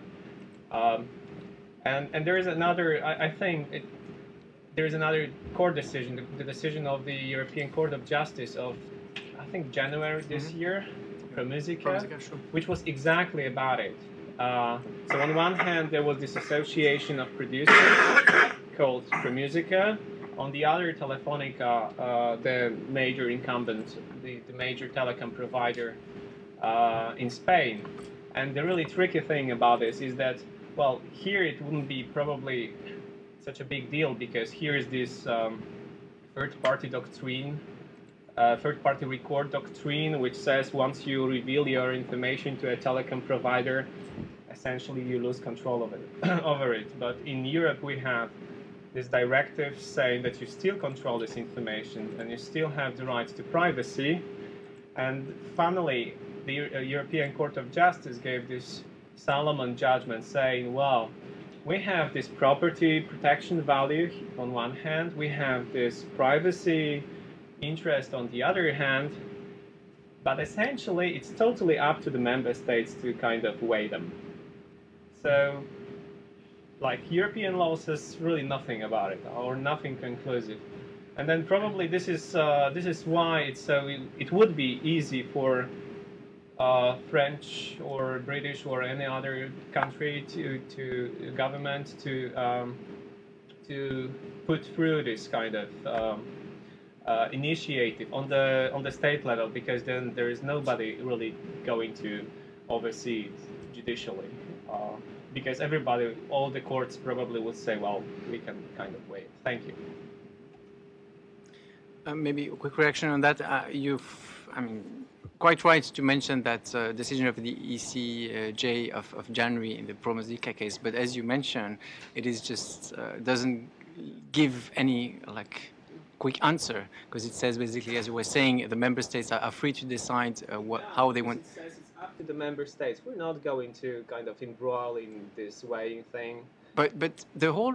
And there is another, I think, there is another court decision, the decision of the European Court of Justice of, I think, January this year, ProMusica, which was exactly about it. So on one hand, there was this association of producers called ProMusica. On the other, Telefonica, the major incumbent, the major telecom provider in Spain. And the really tricky thing about this is that, well, here it wouldn't be probably such a big deal because here is this third-party doctrine, third-party record doctrine, which says once you reveal your information to a telecom provider, essentially you lose control of it, over it. But in Europe we have this directive saying that you still control this information and you still have the right to privacy. And finally, the European Court of Justice gave this Solomon judgment saying, well, we have this property protection value on one hand, we have this privacy interest on the other hand, but essentially it's totally up to the member states to kind of weigh them. So, like, European law says really nothing about it, or nothing conclusive. And then probably this is why it's so. It would be easy for French or British or any other country to government to put through this kind of initiative on the state level, because then there is nobody really going to oversee it judicially. Because everybody, all the courts probably would say, well, we can kind of wait. Thank you. Maybe a quick reaction on that. Quite right to mention that decision of the ECJ of January in the ProMusica case. But as you mentioned, it is just doesn't give any quick answer, because it says basically, as you were saying, the member states are free to decide how they want. Up to the member states. We're not going to kind of embroil in this weighing thing. But the whole,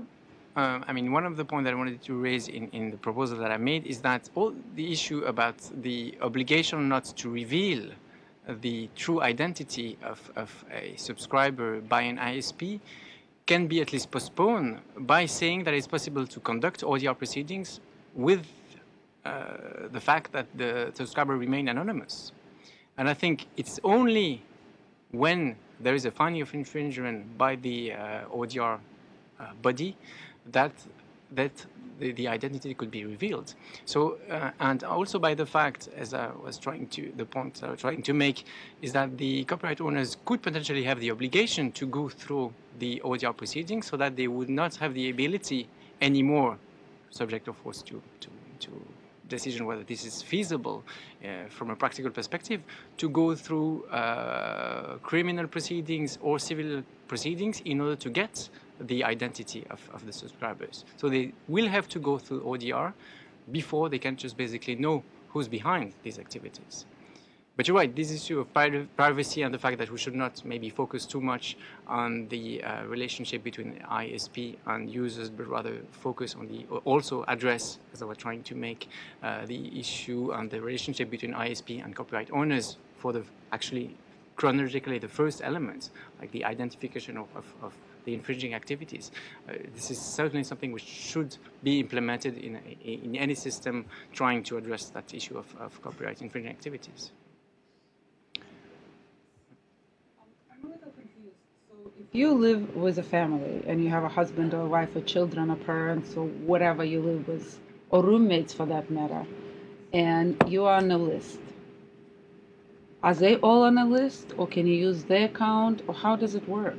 one of the points that I wanted to raise in the proposal that I made is that all the issue about the obligation not to reveal the true identity of a subscriber by an ISP can be at least postponed by saying that it's possible to conduct ODR proceedings with the fact that the subscriber remain anonymous. And I think it's only when there is a finding of infringement by the ODR body that the identity could be revealed. So, and also by the fact, as I was the point I was trying to make, is that the copyright owners could potentially have the obligation to go through the ODR proceedings, so that they would not have the ability anymore, subject of course to decision whether this is feasible from a practical perspective, to go through criminal proceedings or civil proceedings in order to get the identity of the subscribers. So they will have to go through ODR before they can just basically know who's behind these activities. But you're right, this issue of privacy and the fact that we should not maybe focus too much on the relationship between ISP and users, but rather focus on also address, as I was trying to make, the issue and the relationship between ISP and copyright owners for actually chronologically the first element, like the identification of the infringing activities. This is certainly something which should be implemented in any system trying to address that issue of copyright infringing activities. If you live with a family and you have a husband or a wife or children or parents or whatever you live with, or roommates for that matter, and you are on a list, are they all on a list, or can you use their account, or how does it work?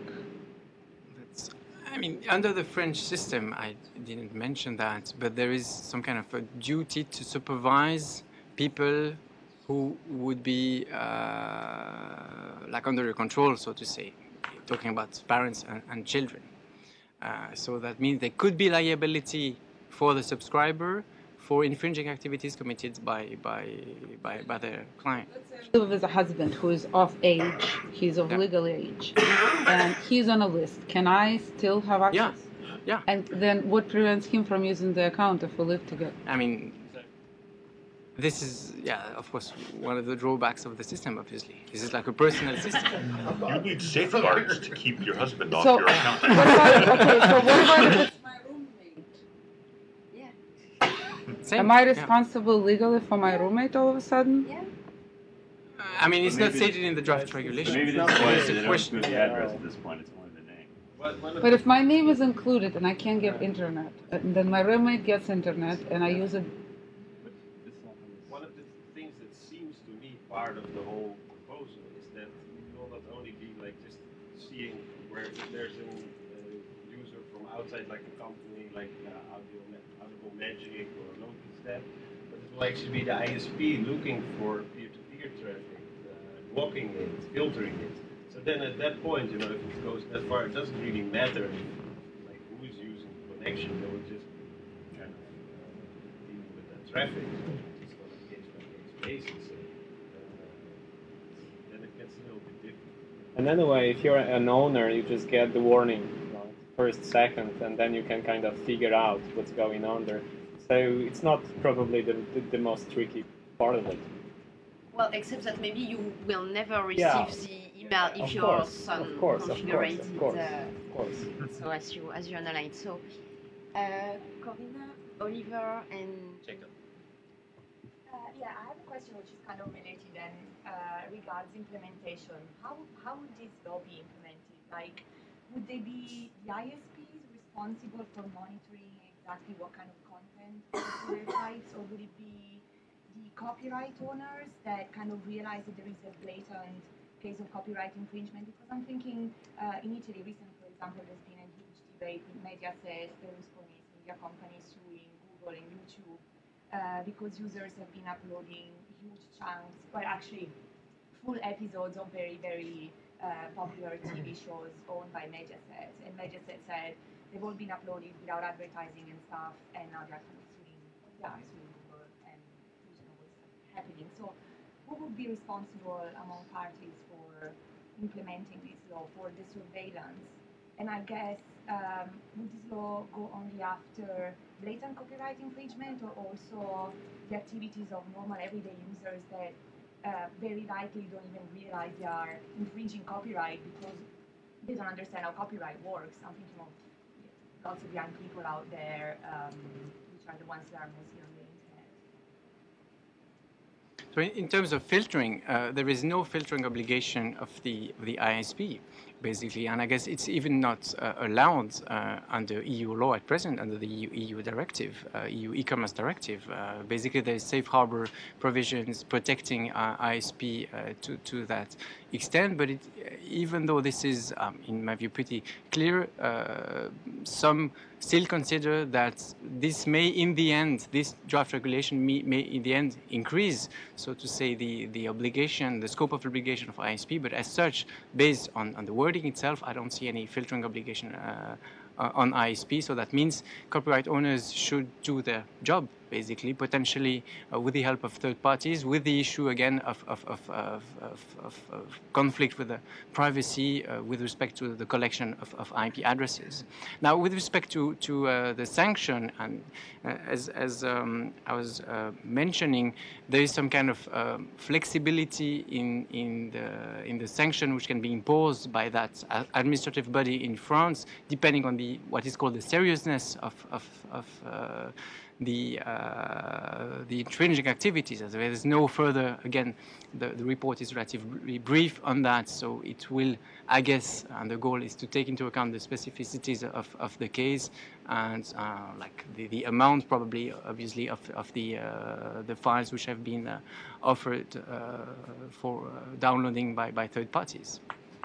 Under the French system, I didn't mention that, but there is some kind of a duty to supervise people who would be under your control, so to say, talking about parents and children. So that means there could be liability for the subscriber for infringing activities committed by their client. You live with a husband who is of age, he's of legal age, and he's on a list. Can I still have access? Yeah. And then what prevents him from using the account if we live together? This is, yeah, of course, one of the drawbacks of the system, obviously. This is like a personal system. You need safeguards to keep your husband off So, your account. what about, okay, so what about if it's My roommate. Yeah. am I responsible legally for my roommate all of a sudden? Yeah. I mean, it's not stated in the draft regulation. Maybe It's this a is they don't question. include the address at this point, it's only the name. But if my name is included and I can't get internet, then my roommate gets internet and I use it. One of the things that seems to me part of the whole proposal is that you will not only be like just seeing where there's a user from outside, like a company like Audible Magic or Logistat, but it will actually be the ISP looking for peer-to-peer traffic, blocking it, filtering it. So then at that point, if it goes that far, it doesn't really matter like who is using the connection. They will just kind of deal with that traffic. It's on a case-by-case basis. Then it gets a little bit different. And anyway, if you're an owner, you just get the warning, right? First, second, and then you can kind of figure out what's going on there. So it's not probably the most tricky part of it. Well, except that maybe you will never receive Yeah. the email if Of your course, son of course, configures of it. course, of course. So as you analyze. So, Corina, Oliver, and Jacob. Yeah, I have a question which is kind of related and regards implementation. How would this law be implemented? Like, would they be the ISPs responsible for monitoring exactly what kind of content is on their sites, or would it be the copyright owners that kind of realize that there is a blatant case of copyright infringement? Because I'm thinking in Italy recently, for example, there's been a huge debate with Mediaset, Berlusconi, media companies suing Google and YouTube because users have been uploading huge chunks, but actually full episodes of very, very popular TV shows owned by Mediaset. And Mediaset said they've all been uploaded without advertising and stuff, and now they're kind of suing Google and what's happening. So who would be responsible among parties for implementing this law, for the surveillance? And I guess, would this law go only after blatant copyright infringement, or also the activities of normal everyday users that very likely don't even realize they are infringing copyright because they don't understand how copyright works? I'm thinking of lots of young people out there, which are the ones that are mostly on the internet. So in terms of filtering, there is no filtering obligation of the ISP, basically, and I guess it's even not allowed under EU law at present, under the EU directive, EU e-commerce directive. Basically, there's safe harbor provisions protecting ISP to that extent, but even though this is, in my view, pretty clear, some still consider that this may, in the end, this draft regulation may in the end increase, so to say, the obligation, the scope of obligation of ISP, but as such, based on the wording itself, I don't see any filtering obligation on ISP, so that means copyright owners should do their job, basically, potentially with the help of third parties, with the issue again of conflict with the privacy with respect to the collection of IP addresses. Now, with respect to the sanction, and as I was mentioning, there is some kind of flexibility in the sanction which can be imposed by that administrative body in France, depending on what is called the seriousness of the infringing activities. As there is no further, again, the report is relatively brief on that, so it will, I guess, and the goal is to take into account the specificities of the case and like the amount, probably, obviously, of the files which have been offered for downloading by third parties.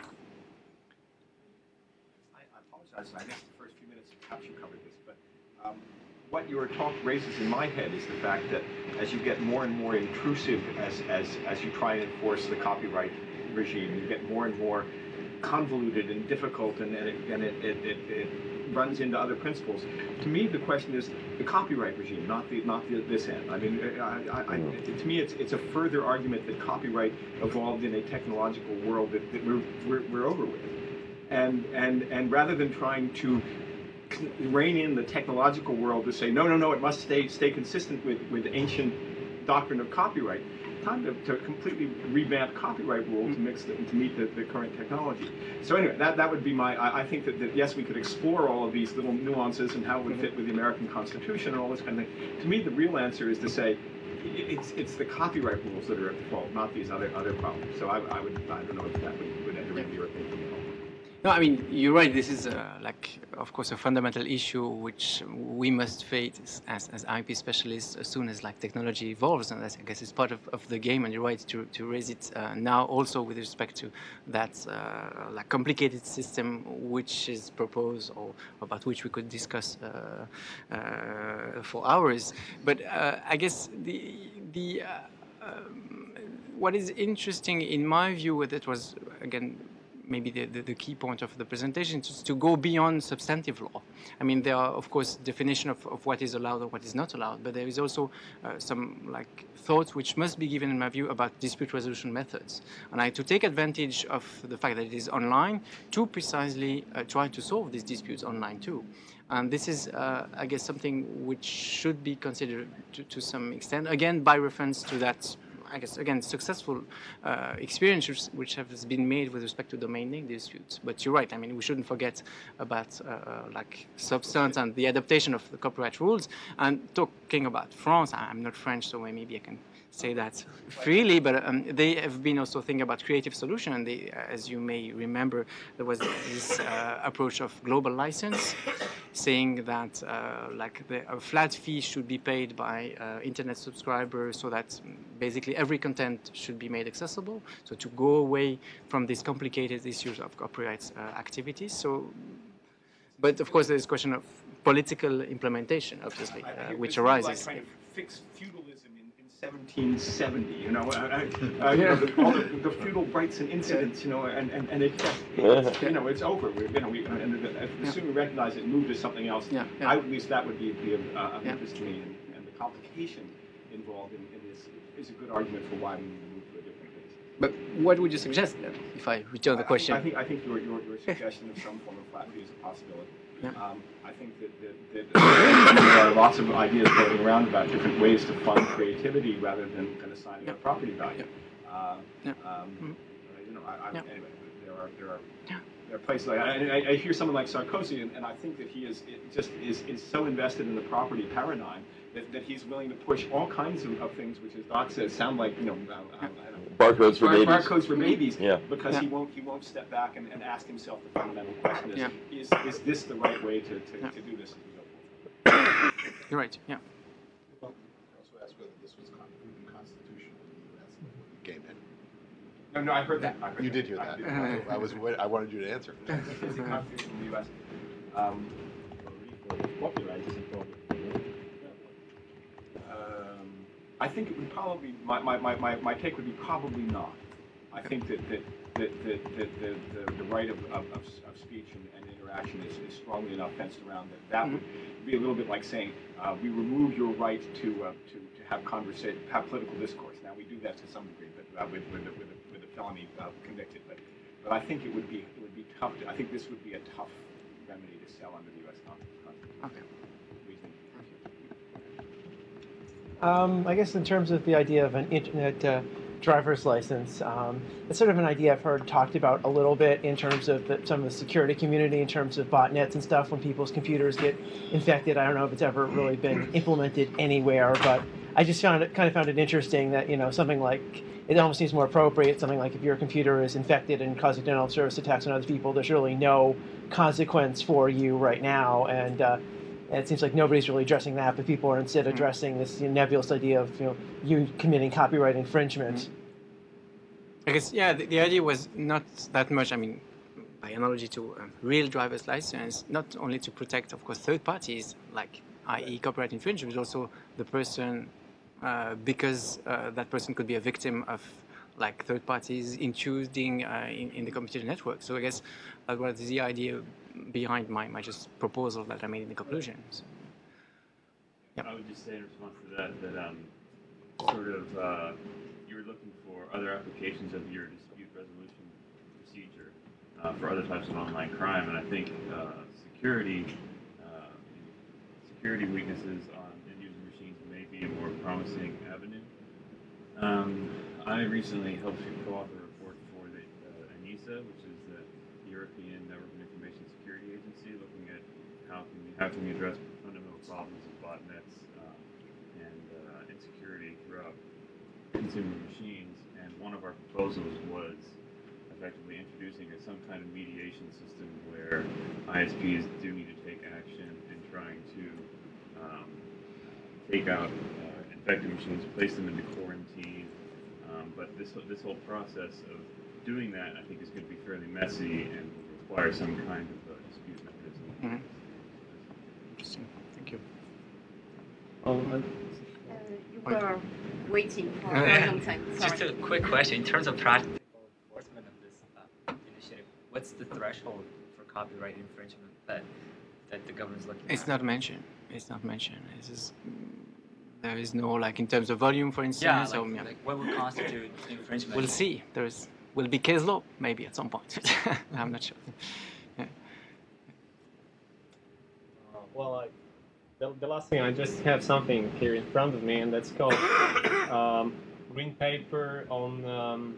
I apologize, I missed the first few minutes, perhaps you covered this, but what your talk raises in my head is the fact that as you get more and more intrusive as you try and enforce the copyright regime, you get more and more convoluted and difficult, and it runs into other principles. To me, the question is the copyright regime, not this end. I mean, to me, it's a further argument that copyright evolved in a technological world that we're over with, and rather than trying to rein in the technological world to say no, it must stay consistent with ancient doctrine of copyright. Time to completely revamp copyright rules to meet the current technology. So anyway, that would be I think that yes, we could explore all of these little nuances and how it would fit with the American Constitution and all this kind of thing. To me, the real answer is to say it's the copyright rules that are at fault, not these other problems. So I don't know if that would enter into your thinking. No, I mean, you're right. This is, of course, a fundamental issue which we must face as IP specialists as soon as technology evolves, and that's, I guess, it's part of the game. And you're right to raise it now, also with respect to that complicated system which is proposed, or about which we could discuss for hours. But I guess what is interesting in my view, that was again maybe the key point of the presentation, is to go beyond substantive law. I mean, there are, of course, definition of what is allowed or what is not allowed, but there is also some thoughts which must be given, in my view, about dispute resolution methods. And to take advantage of the fact that it is online, to precisely try to solve these disputes online too. And this is, I guess, something which should be considered to some extent, again, by reference to that, I guess, again, successful experiences which have been made with respect to domain name disputes. But you're right. I mean, we shouldn't forget about substance and the adaptation of the copyright rules. And talking about France, I'm not French, so maybe I can say that freely, but they have been also thinking about creative solution. And they, as you may remember, there was this approach of global license, saying that a flat fee should be paid by internet subscribers, so that basically every content should be made accessible. So to go away from these complicated issues of copyright activities. So, but of course, there's a question of political implementation, obviously, which arises. Trying to fix feudalism in 1770, all the feudal rights and incidents, and it's over. As soon as we recognize it, move to something else. At least that would be of interest to me, and the complication involved in this is a good argument for why we need to move to a different place. But what would you suggest then, if I return the question? I think your suggestion of some form of flat fee is a possibility. I think that there are lots of ideas floating around about different ways to fund creativity rather than assigning a property value. Anyway, there are places I hear someone like Sarkozy, and I think that he is so invested in the property paradigm that he's willing to push all kinds of things, which, as Doc says, sound like barcodes for babies. Barcodes for babies, because he won't step back and ask himself the fundamental question: is this the right way to do this? You're right. Yeah. Well, I also asked whether this was constitutional in the U.S. Gay men. No, I heard that. You did hear that. I wanted you to answer. Is it constitutional in the U.S.? Copyright is important. I think it would probably, my take would be probably not. I think that the right of speech and interaction is strongly enough fenced around that would be a little bit like saying we remove your right to have political discourse. Now we do that to some degree, but with a felony convicted. But I think it would be tough. I think this would be a tough remedy to sell under the U.S. Constitution. Okay. I guess in terms of the idea of an internet driver's license, it's sort of an idea I've heard talked about a little bit in terms of some of the security community, in terms of botnets and stuff, when people's computers get infected. I don't know if it's ever really been implemented anywhere, but I just found it interesting that, something like, it almost seems more appropriate, something like if your computer is infected and causing denial of service attacks on other people, there's really no consequence for you right now, and it seems like nobody's really addressing that, but people are instead addressing this nebulous idea of you committing copyright infringement. I guess, the idea was not that much, by analogy to real driver's license, not only to protect, of course, third parties, i.e. copyright infringement, but also the person, because that person could be a victim of third parties intruding in the computer network. So I guess that was the idea behind my just proposal that I made in the conclusion. So, I would just say in response to that you were looking for other applications of your dispute resolution procedure for other types of online crime, and I think security weaknesses on end-user machines may be a more promising avenue. I recently helped to co-author a report for the ENISA, which is the European Network and Information Security Agency, looking at how can we address fundamental problems of botnets and insecurity throughout consumer machines. And one of our proposals was effectively introducing some kind of mediation system where ISPs do need to take action in trying to take out infected machines, place them into quarantine. But this whole process of doing that, I think, is going to be fairly messy and will require some kind of dispute mechanism. Interesting. Thank you. You were waiting for a long time. Sorry. Just a quick question. In terms of practical enforcement of this initiative, what's the threshold for copyright infringement that the government's looking at? It's not mentioned. It's not mentioned. It's just, there is no, like, in terms of volume, for instance. Yeah, or, like what would constitute infringement? We'll see. Will be case law, maybe, at some point. I'm not sure. Yeah. Well, the last thing, I just have something here in front of me, and that's called Green Paper on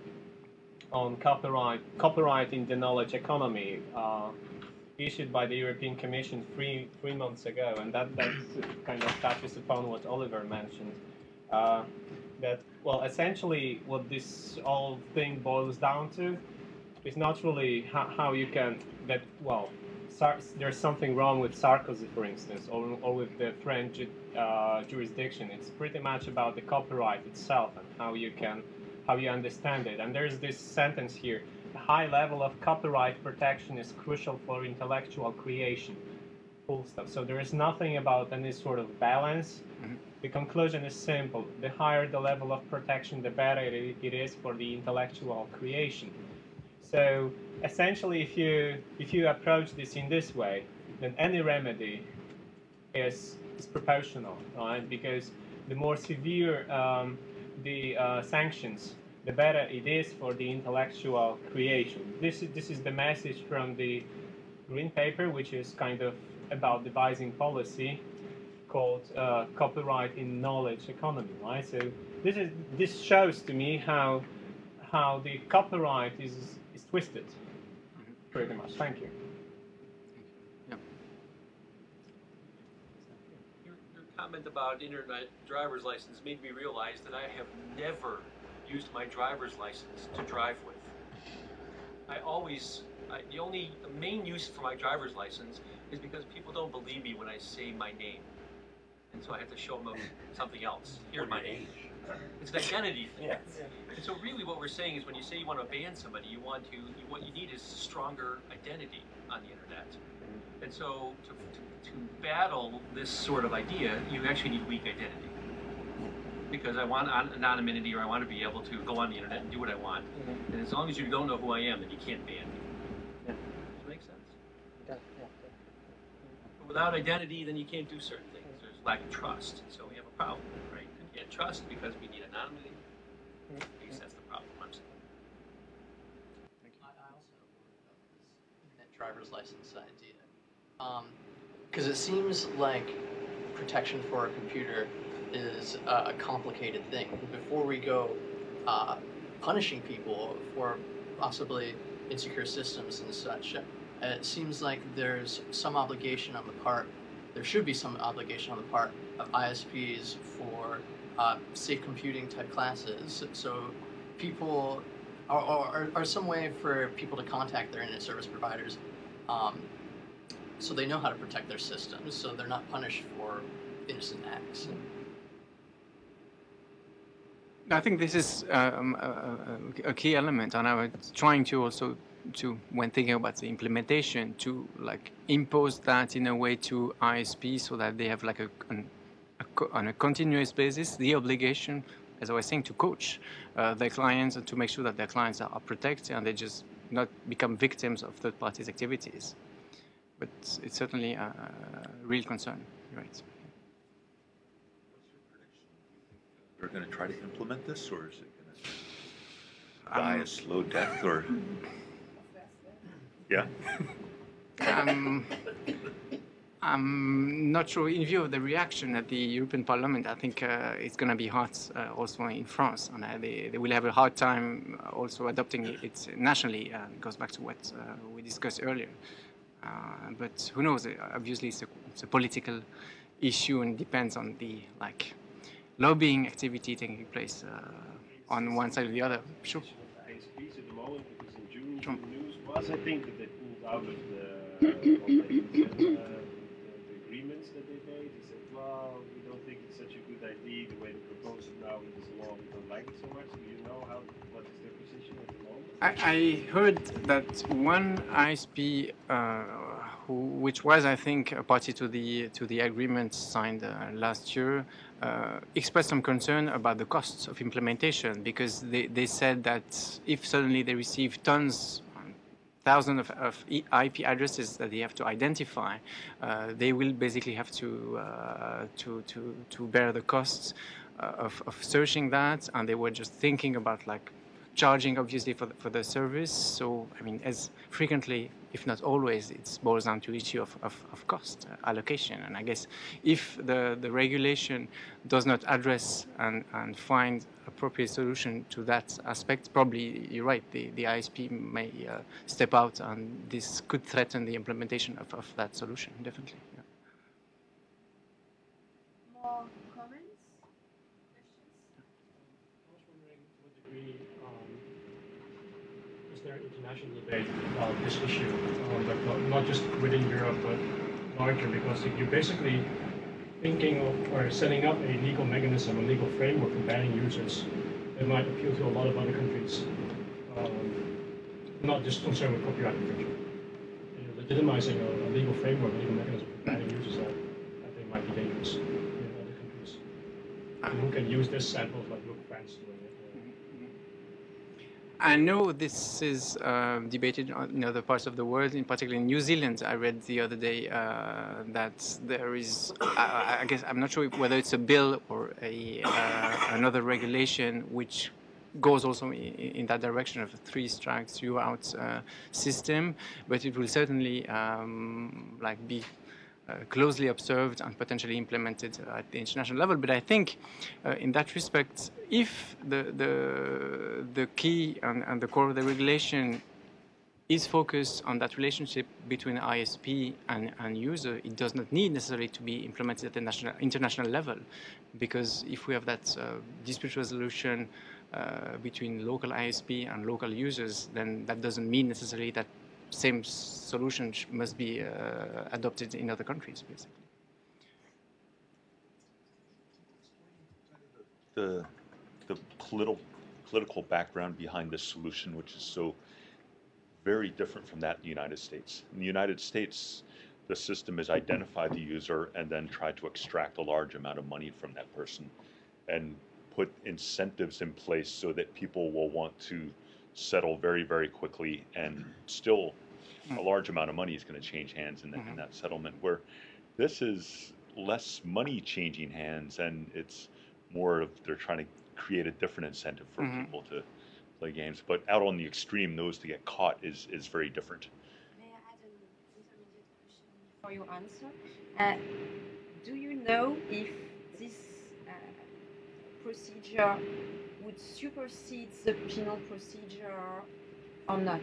copyright in the knowledge economy, issued by the European Commission three months ago, and that kind of touches upon what Oliver mentioned. That, well, essentially what this whole thing boils down to is not really how you can, that, well, there's something wrong with Sarkozy, for instance, or with the French jurisdiction. It's pretty much about the copyright itself and how you understand it. And there's this sentence here: the high level of copyright protection is crucial for intellectual creation. Full stop. So there is nothing about any sort of balance. Mm-hmm. The conclusion is simple: the higher the level of protection, the better it is for the intellectual creation. So essentially, if you approach this in this way, then any remedy is proportional, right? Because the more severe the sanctions, the better it is for the intellectual creation. This is the message from the Green Paper, which is kind of about devising policy called copyright in knowledge economy, right? So this shows to me how the copyright is twisted, pretty much. Thank you. Your comment about internet driver's license made me realize that I have never used my driver's license to drive with. The main use for my driver's license is because people don't believe me when I say my name. And so I have to show them something else. Here's my name. It's an identity thing. Yes. And so really what we're saying is when you say you want to ban somebody, what you need is stronger identity on the internet. And so to battle this sort of idea, you actually need weak identity. Because I want anonymity, or I want to be able to go on the internet and do what I want. Mm-hmm. And as long as you don't know who I am, then you can't ban me. Yeah. Does that make sense? Yeah. But without identity, then you can't do certain things. There's lack of trust. So we have a problem, right? We can't trust because we need anonymity. At least that's the problem I'm saying. I also have worried about this internet driver's license idea. Because it seems like protection for a computer is a complicated thing. Before we go punishing people for possibly insecure systems and such, it seems like there's some obligation on the part, there should be some obligation on the part of ISPs for safe computing type classes. So people, or some way for people to contact their internet service providers so they know how to protect their systems, so they're not punished for innocent acts. I think this is a key element, and I was trying to also, when thinking about the implementation, to like impose that in a way to ISP so that they have like on a continuous basis the obligation, as I was saying, to coach their clients and to make sure that their clients are protected and they just not become victims of third parties' activities. But it's certainly a real concern, right? They're going to try to implement this, or is it going to die a slow death, or? Yeah. I'm not sure. In view of the reaction at the European Parliament, I think it's going to be hard also in France, and they will have a hard time also adopting it nationally. It goes back to what we discussed earlier. But who knows? Obviously, it's a political issue and depends on the lobbying activity taking place on one side or the other. Sure. ISPs at the moment, because in June the news was, I think, that they pulled out of the agreements that they made. They said, well, we don't think it's such a good idea the way they propose it now in this law. We don't like it so much. Do you know what is their position at the moment? I heard that one ISP, which was, I think, a party to the agreement signed last year, expressed some concern about the costs of implementation, because they said that if suddenly they receive thousands of IP addresses that they have to identify, they will basically have to bear the costs of searching that, and they were just thinking about charging obviously for the service. So I mean, as frequently, if not always, it boils down to issue of cost allocation. And I guess if the regulation does not address and find appropriate solution to that aspect, probably you're right, the ISP may step out, and this could threaten the implementation of that solution, definitely. Yeah. More comments? Is there international debate about this issue, not just within Europe but larger? Because if you're basically thinking of or setting up a legal mechanism, a legal framework for banning users, that might appeal to a lot of other countries, not just concerned with copyright infringement. Legitimizing a legal framework, a legal mechanism for banning users, I think might be dangerous in other countries. And who can use this samples like look France doing it? I know this is debated in other parts of the world, in particular in New Zealand. I read the other day that there is, I guess, I'm not sure whether it's a bill or another regulation which goes also in that direction of a 3 strikes, 2 out system, but it will certainly be closely observed and potentially implemented at the international level. But I think in that respect, if the key and the core of the regulation is focused on that relationship between ISP and user, it does not need necessarily to be implemented at the international level, because if we have that dispute resolution between local ISP and local users, then that doesn't mean necessarily that same solution must be adopted in other countries, basically. The political background behind this solution, which is so very different from that in the United States. In the United States, the system is identify the user and then try to extract a large amount of money from that person and put incentives in place so that people will want to settle very, very quickly, and still a large amount of money is going to change hands in that settlement, where this is less money changing hands, and it's more of they're trying to create a different incentive for people to play games. But out on the extreme, those to get caught is very different. May I add an intermediate question before you answer? Do you know if this procedure would supersede the penal procedure or not?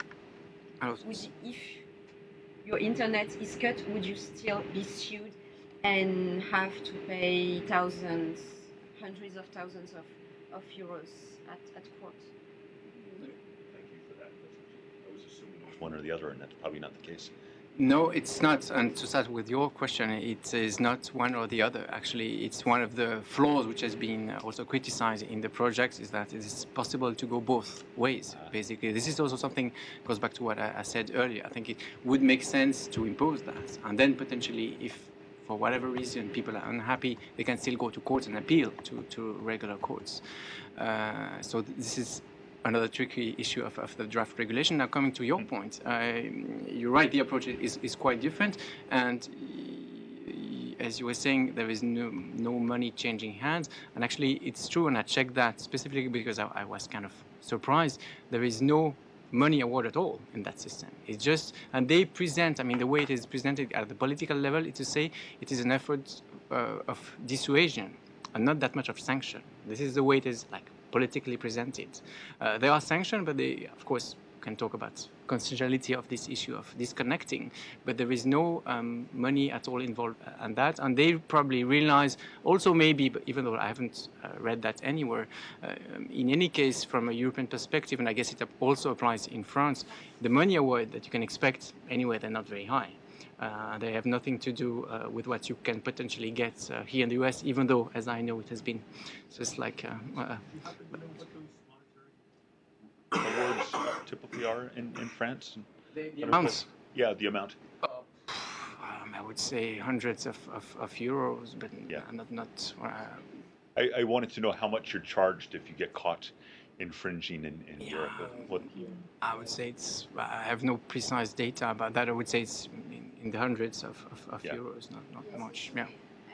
If your internet is cut, would you still be sued and have to pay thousands, hundreds of thousands of euros at court? Thank you for that. I was assuming it was one or the other, and that's probably not the case. No, it's not. And to start with your question, it is not one or the other. Actually, it's one of the flaws which has been also criticized in the project, is that it is possible to go both ways, basically. This is also something, goes back to what I said earlier. I think it would make sense to impose that. And then potentially, if for whatever reason people are unhappy, they can still go to court and appeal to regular courts. So this is another tricky issue of the draft regulation. Now, coming to your point, you're right, the approach is quite different, and as you were saying, there is no money changing hands, and actually it's true, and I checked that specifically because I was kind of surprised. There is no money award at all in that system. It's just, and they present, I mean, the way it is presented at the political level is to say it is an effort of dissuasion and not that much of sanction. This is the way it is like politically presented. There are sanctions, but they, of course, can talk about constitutionality of this issue of disconnecting, but there is no money at all involved in that, and they probably realize also maybe, but even though I haven't read that anywhere, in any case from a European perspective, and I guess it also applies in France, the money award that you can expect anyway, they're not very high. They have nothing to do with what you can potentially get here in the US, even though, as I know, it has been just like awards typically are in France? The amounts? Yeah, the amount. I would say hundreds of euros, but not. I wanted to know how much you're charged if you get caught infringing in Europe. I would say it's. I have no precise data about that. I would say it's in the hundreds of euros, not much. Yeah.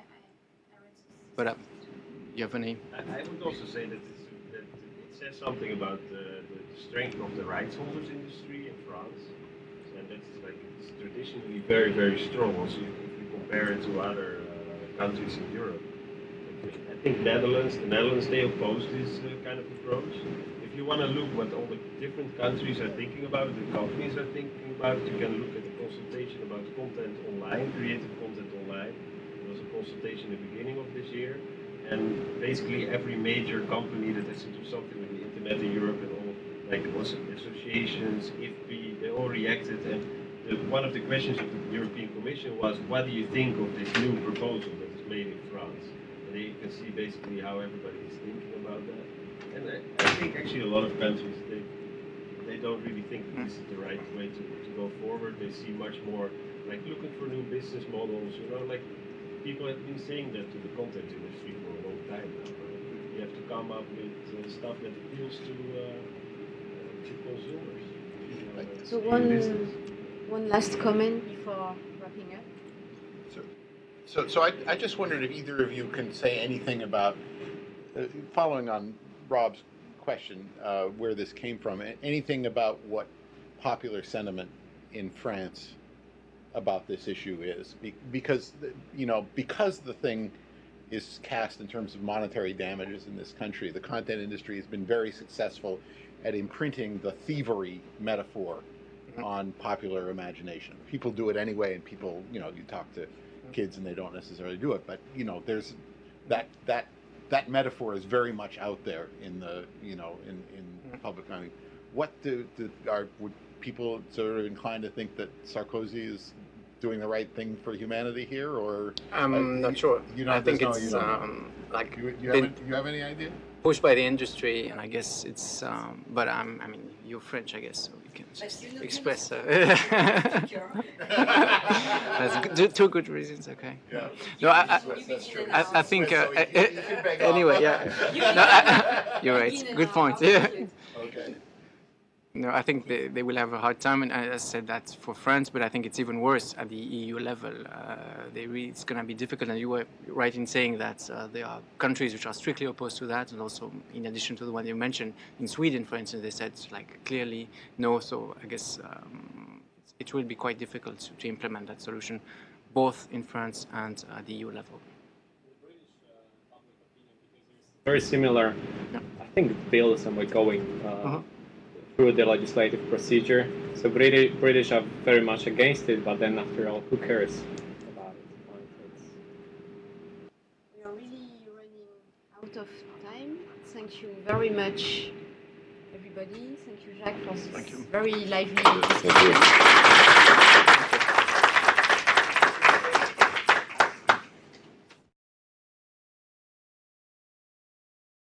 But you have any? I would also say that it says something about the strength of the rights holders industry in France, and that's like it's traditionally very, very strong. Also, if you compare it to other countries in Europe, I think the Netherlands, they oppose this kind of approach. If you want to look what all the different countries are thinking about, the companies are thinking about, you can look at the consultation about content online, creative content online. There was a consultation at the beginning of this year, and basically every major company that has to do something with the internet in Europe and all, like also associations, IFPI, they all reacted, and one of the questions of the European Commission was, what do you think of this new proposal that is made in France? And there you can see basically how everybody is thinking about that. And I think actually a lot of countries, they don't really think that this is the right way to go forward. They see much more like looking for new business models, like people have been saying that to the content industry for a long time now. Right? You have to come up with stuff that appeals to consumers. So one last comment before wrapping up. So I just wondered if either of you can say anything about, following on Rob's question, where this came from, anything about what popular sentiment in France about this issue is, because the thing is cast in terms of monetary damages in this country. The content industry has been very successful at imprinting the thievery metaphor on popular imagination. People do it anyway, and people, you talk to kids and they don't necessarily do it, but there's that metaphor is very much out there in the in public. I mean, would people sort of inclined to think that Sarkozy is doing the right thing for humanity here, or I'm not sure. I think it's like you have any idea? Pushed by the industry, and I guess it's. But I mean, you're French, I guess, so you can express. That's two good reasons. Okay. Yeah. No, I think. Anyway, yeah. No, you're right. Good point. Yeah. Okay. No, I think they will have a hard time, and I said that for France, but I think it's even worse at the EU level. It's going to be difficult, and you were right in saying that there are countries which are strictly opposed to that, and also, in addition to the one you mentioned, in Sweden, for instance, they said clearly no. So I guess it will be quite difficult to implement that solution, both in France and at the EU level. Very similar, I think, bills and we're going through the legislative procedure. So British are very much against it, but then after all, who cares about it? We are really running out of time. Thank you very much, everybody. Thank you, Jacques, for this very lively discussion.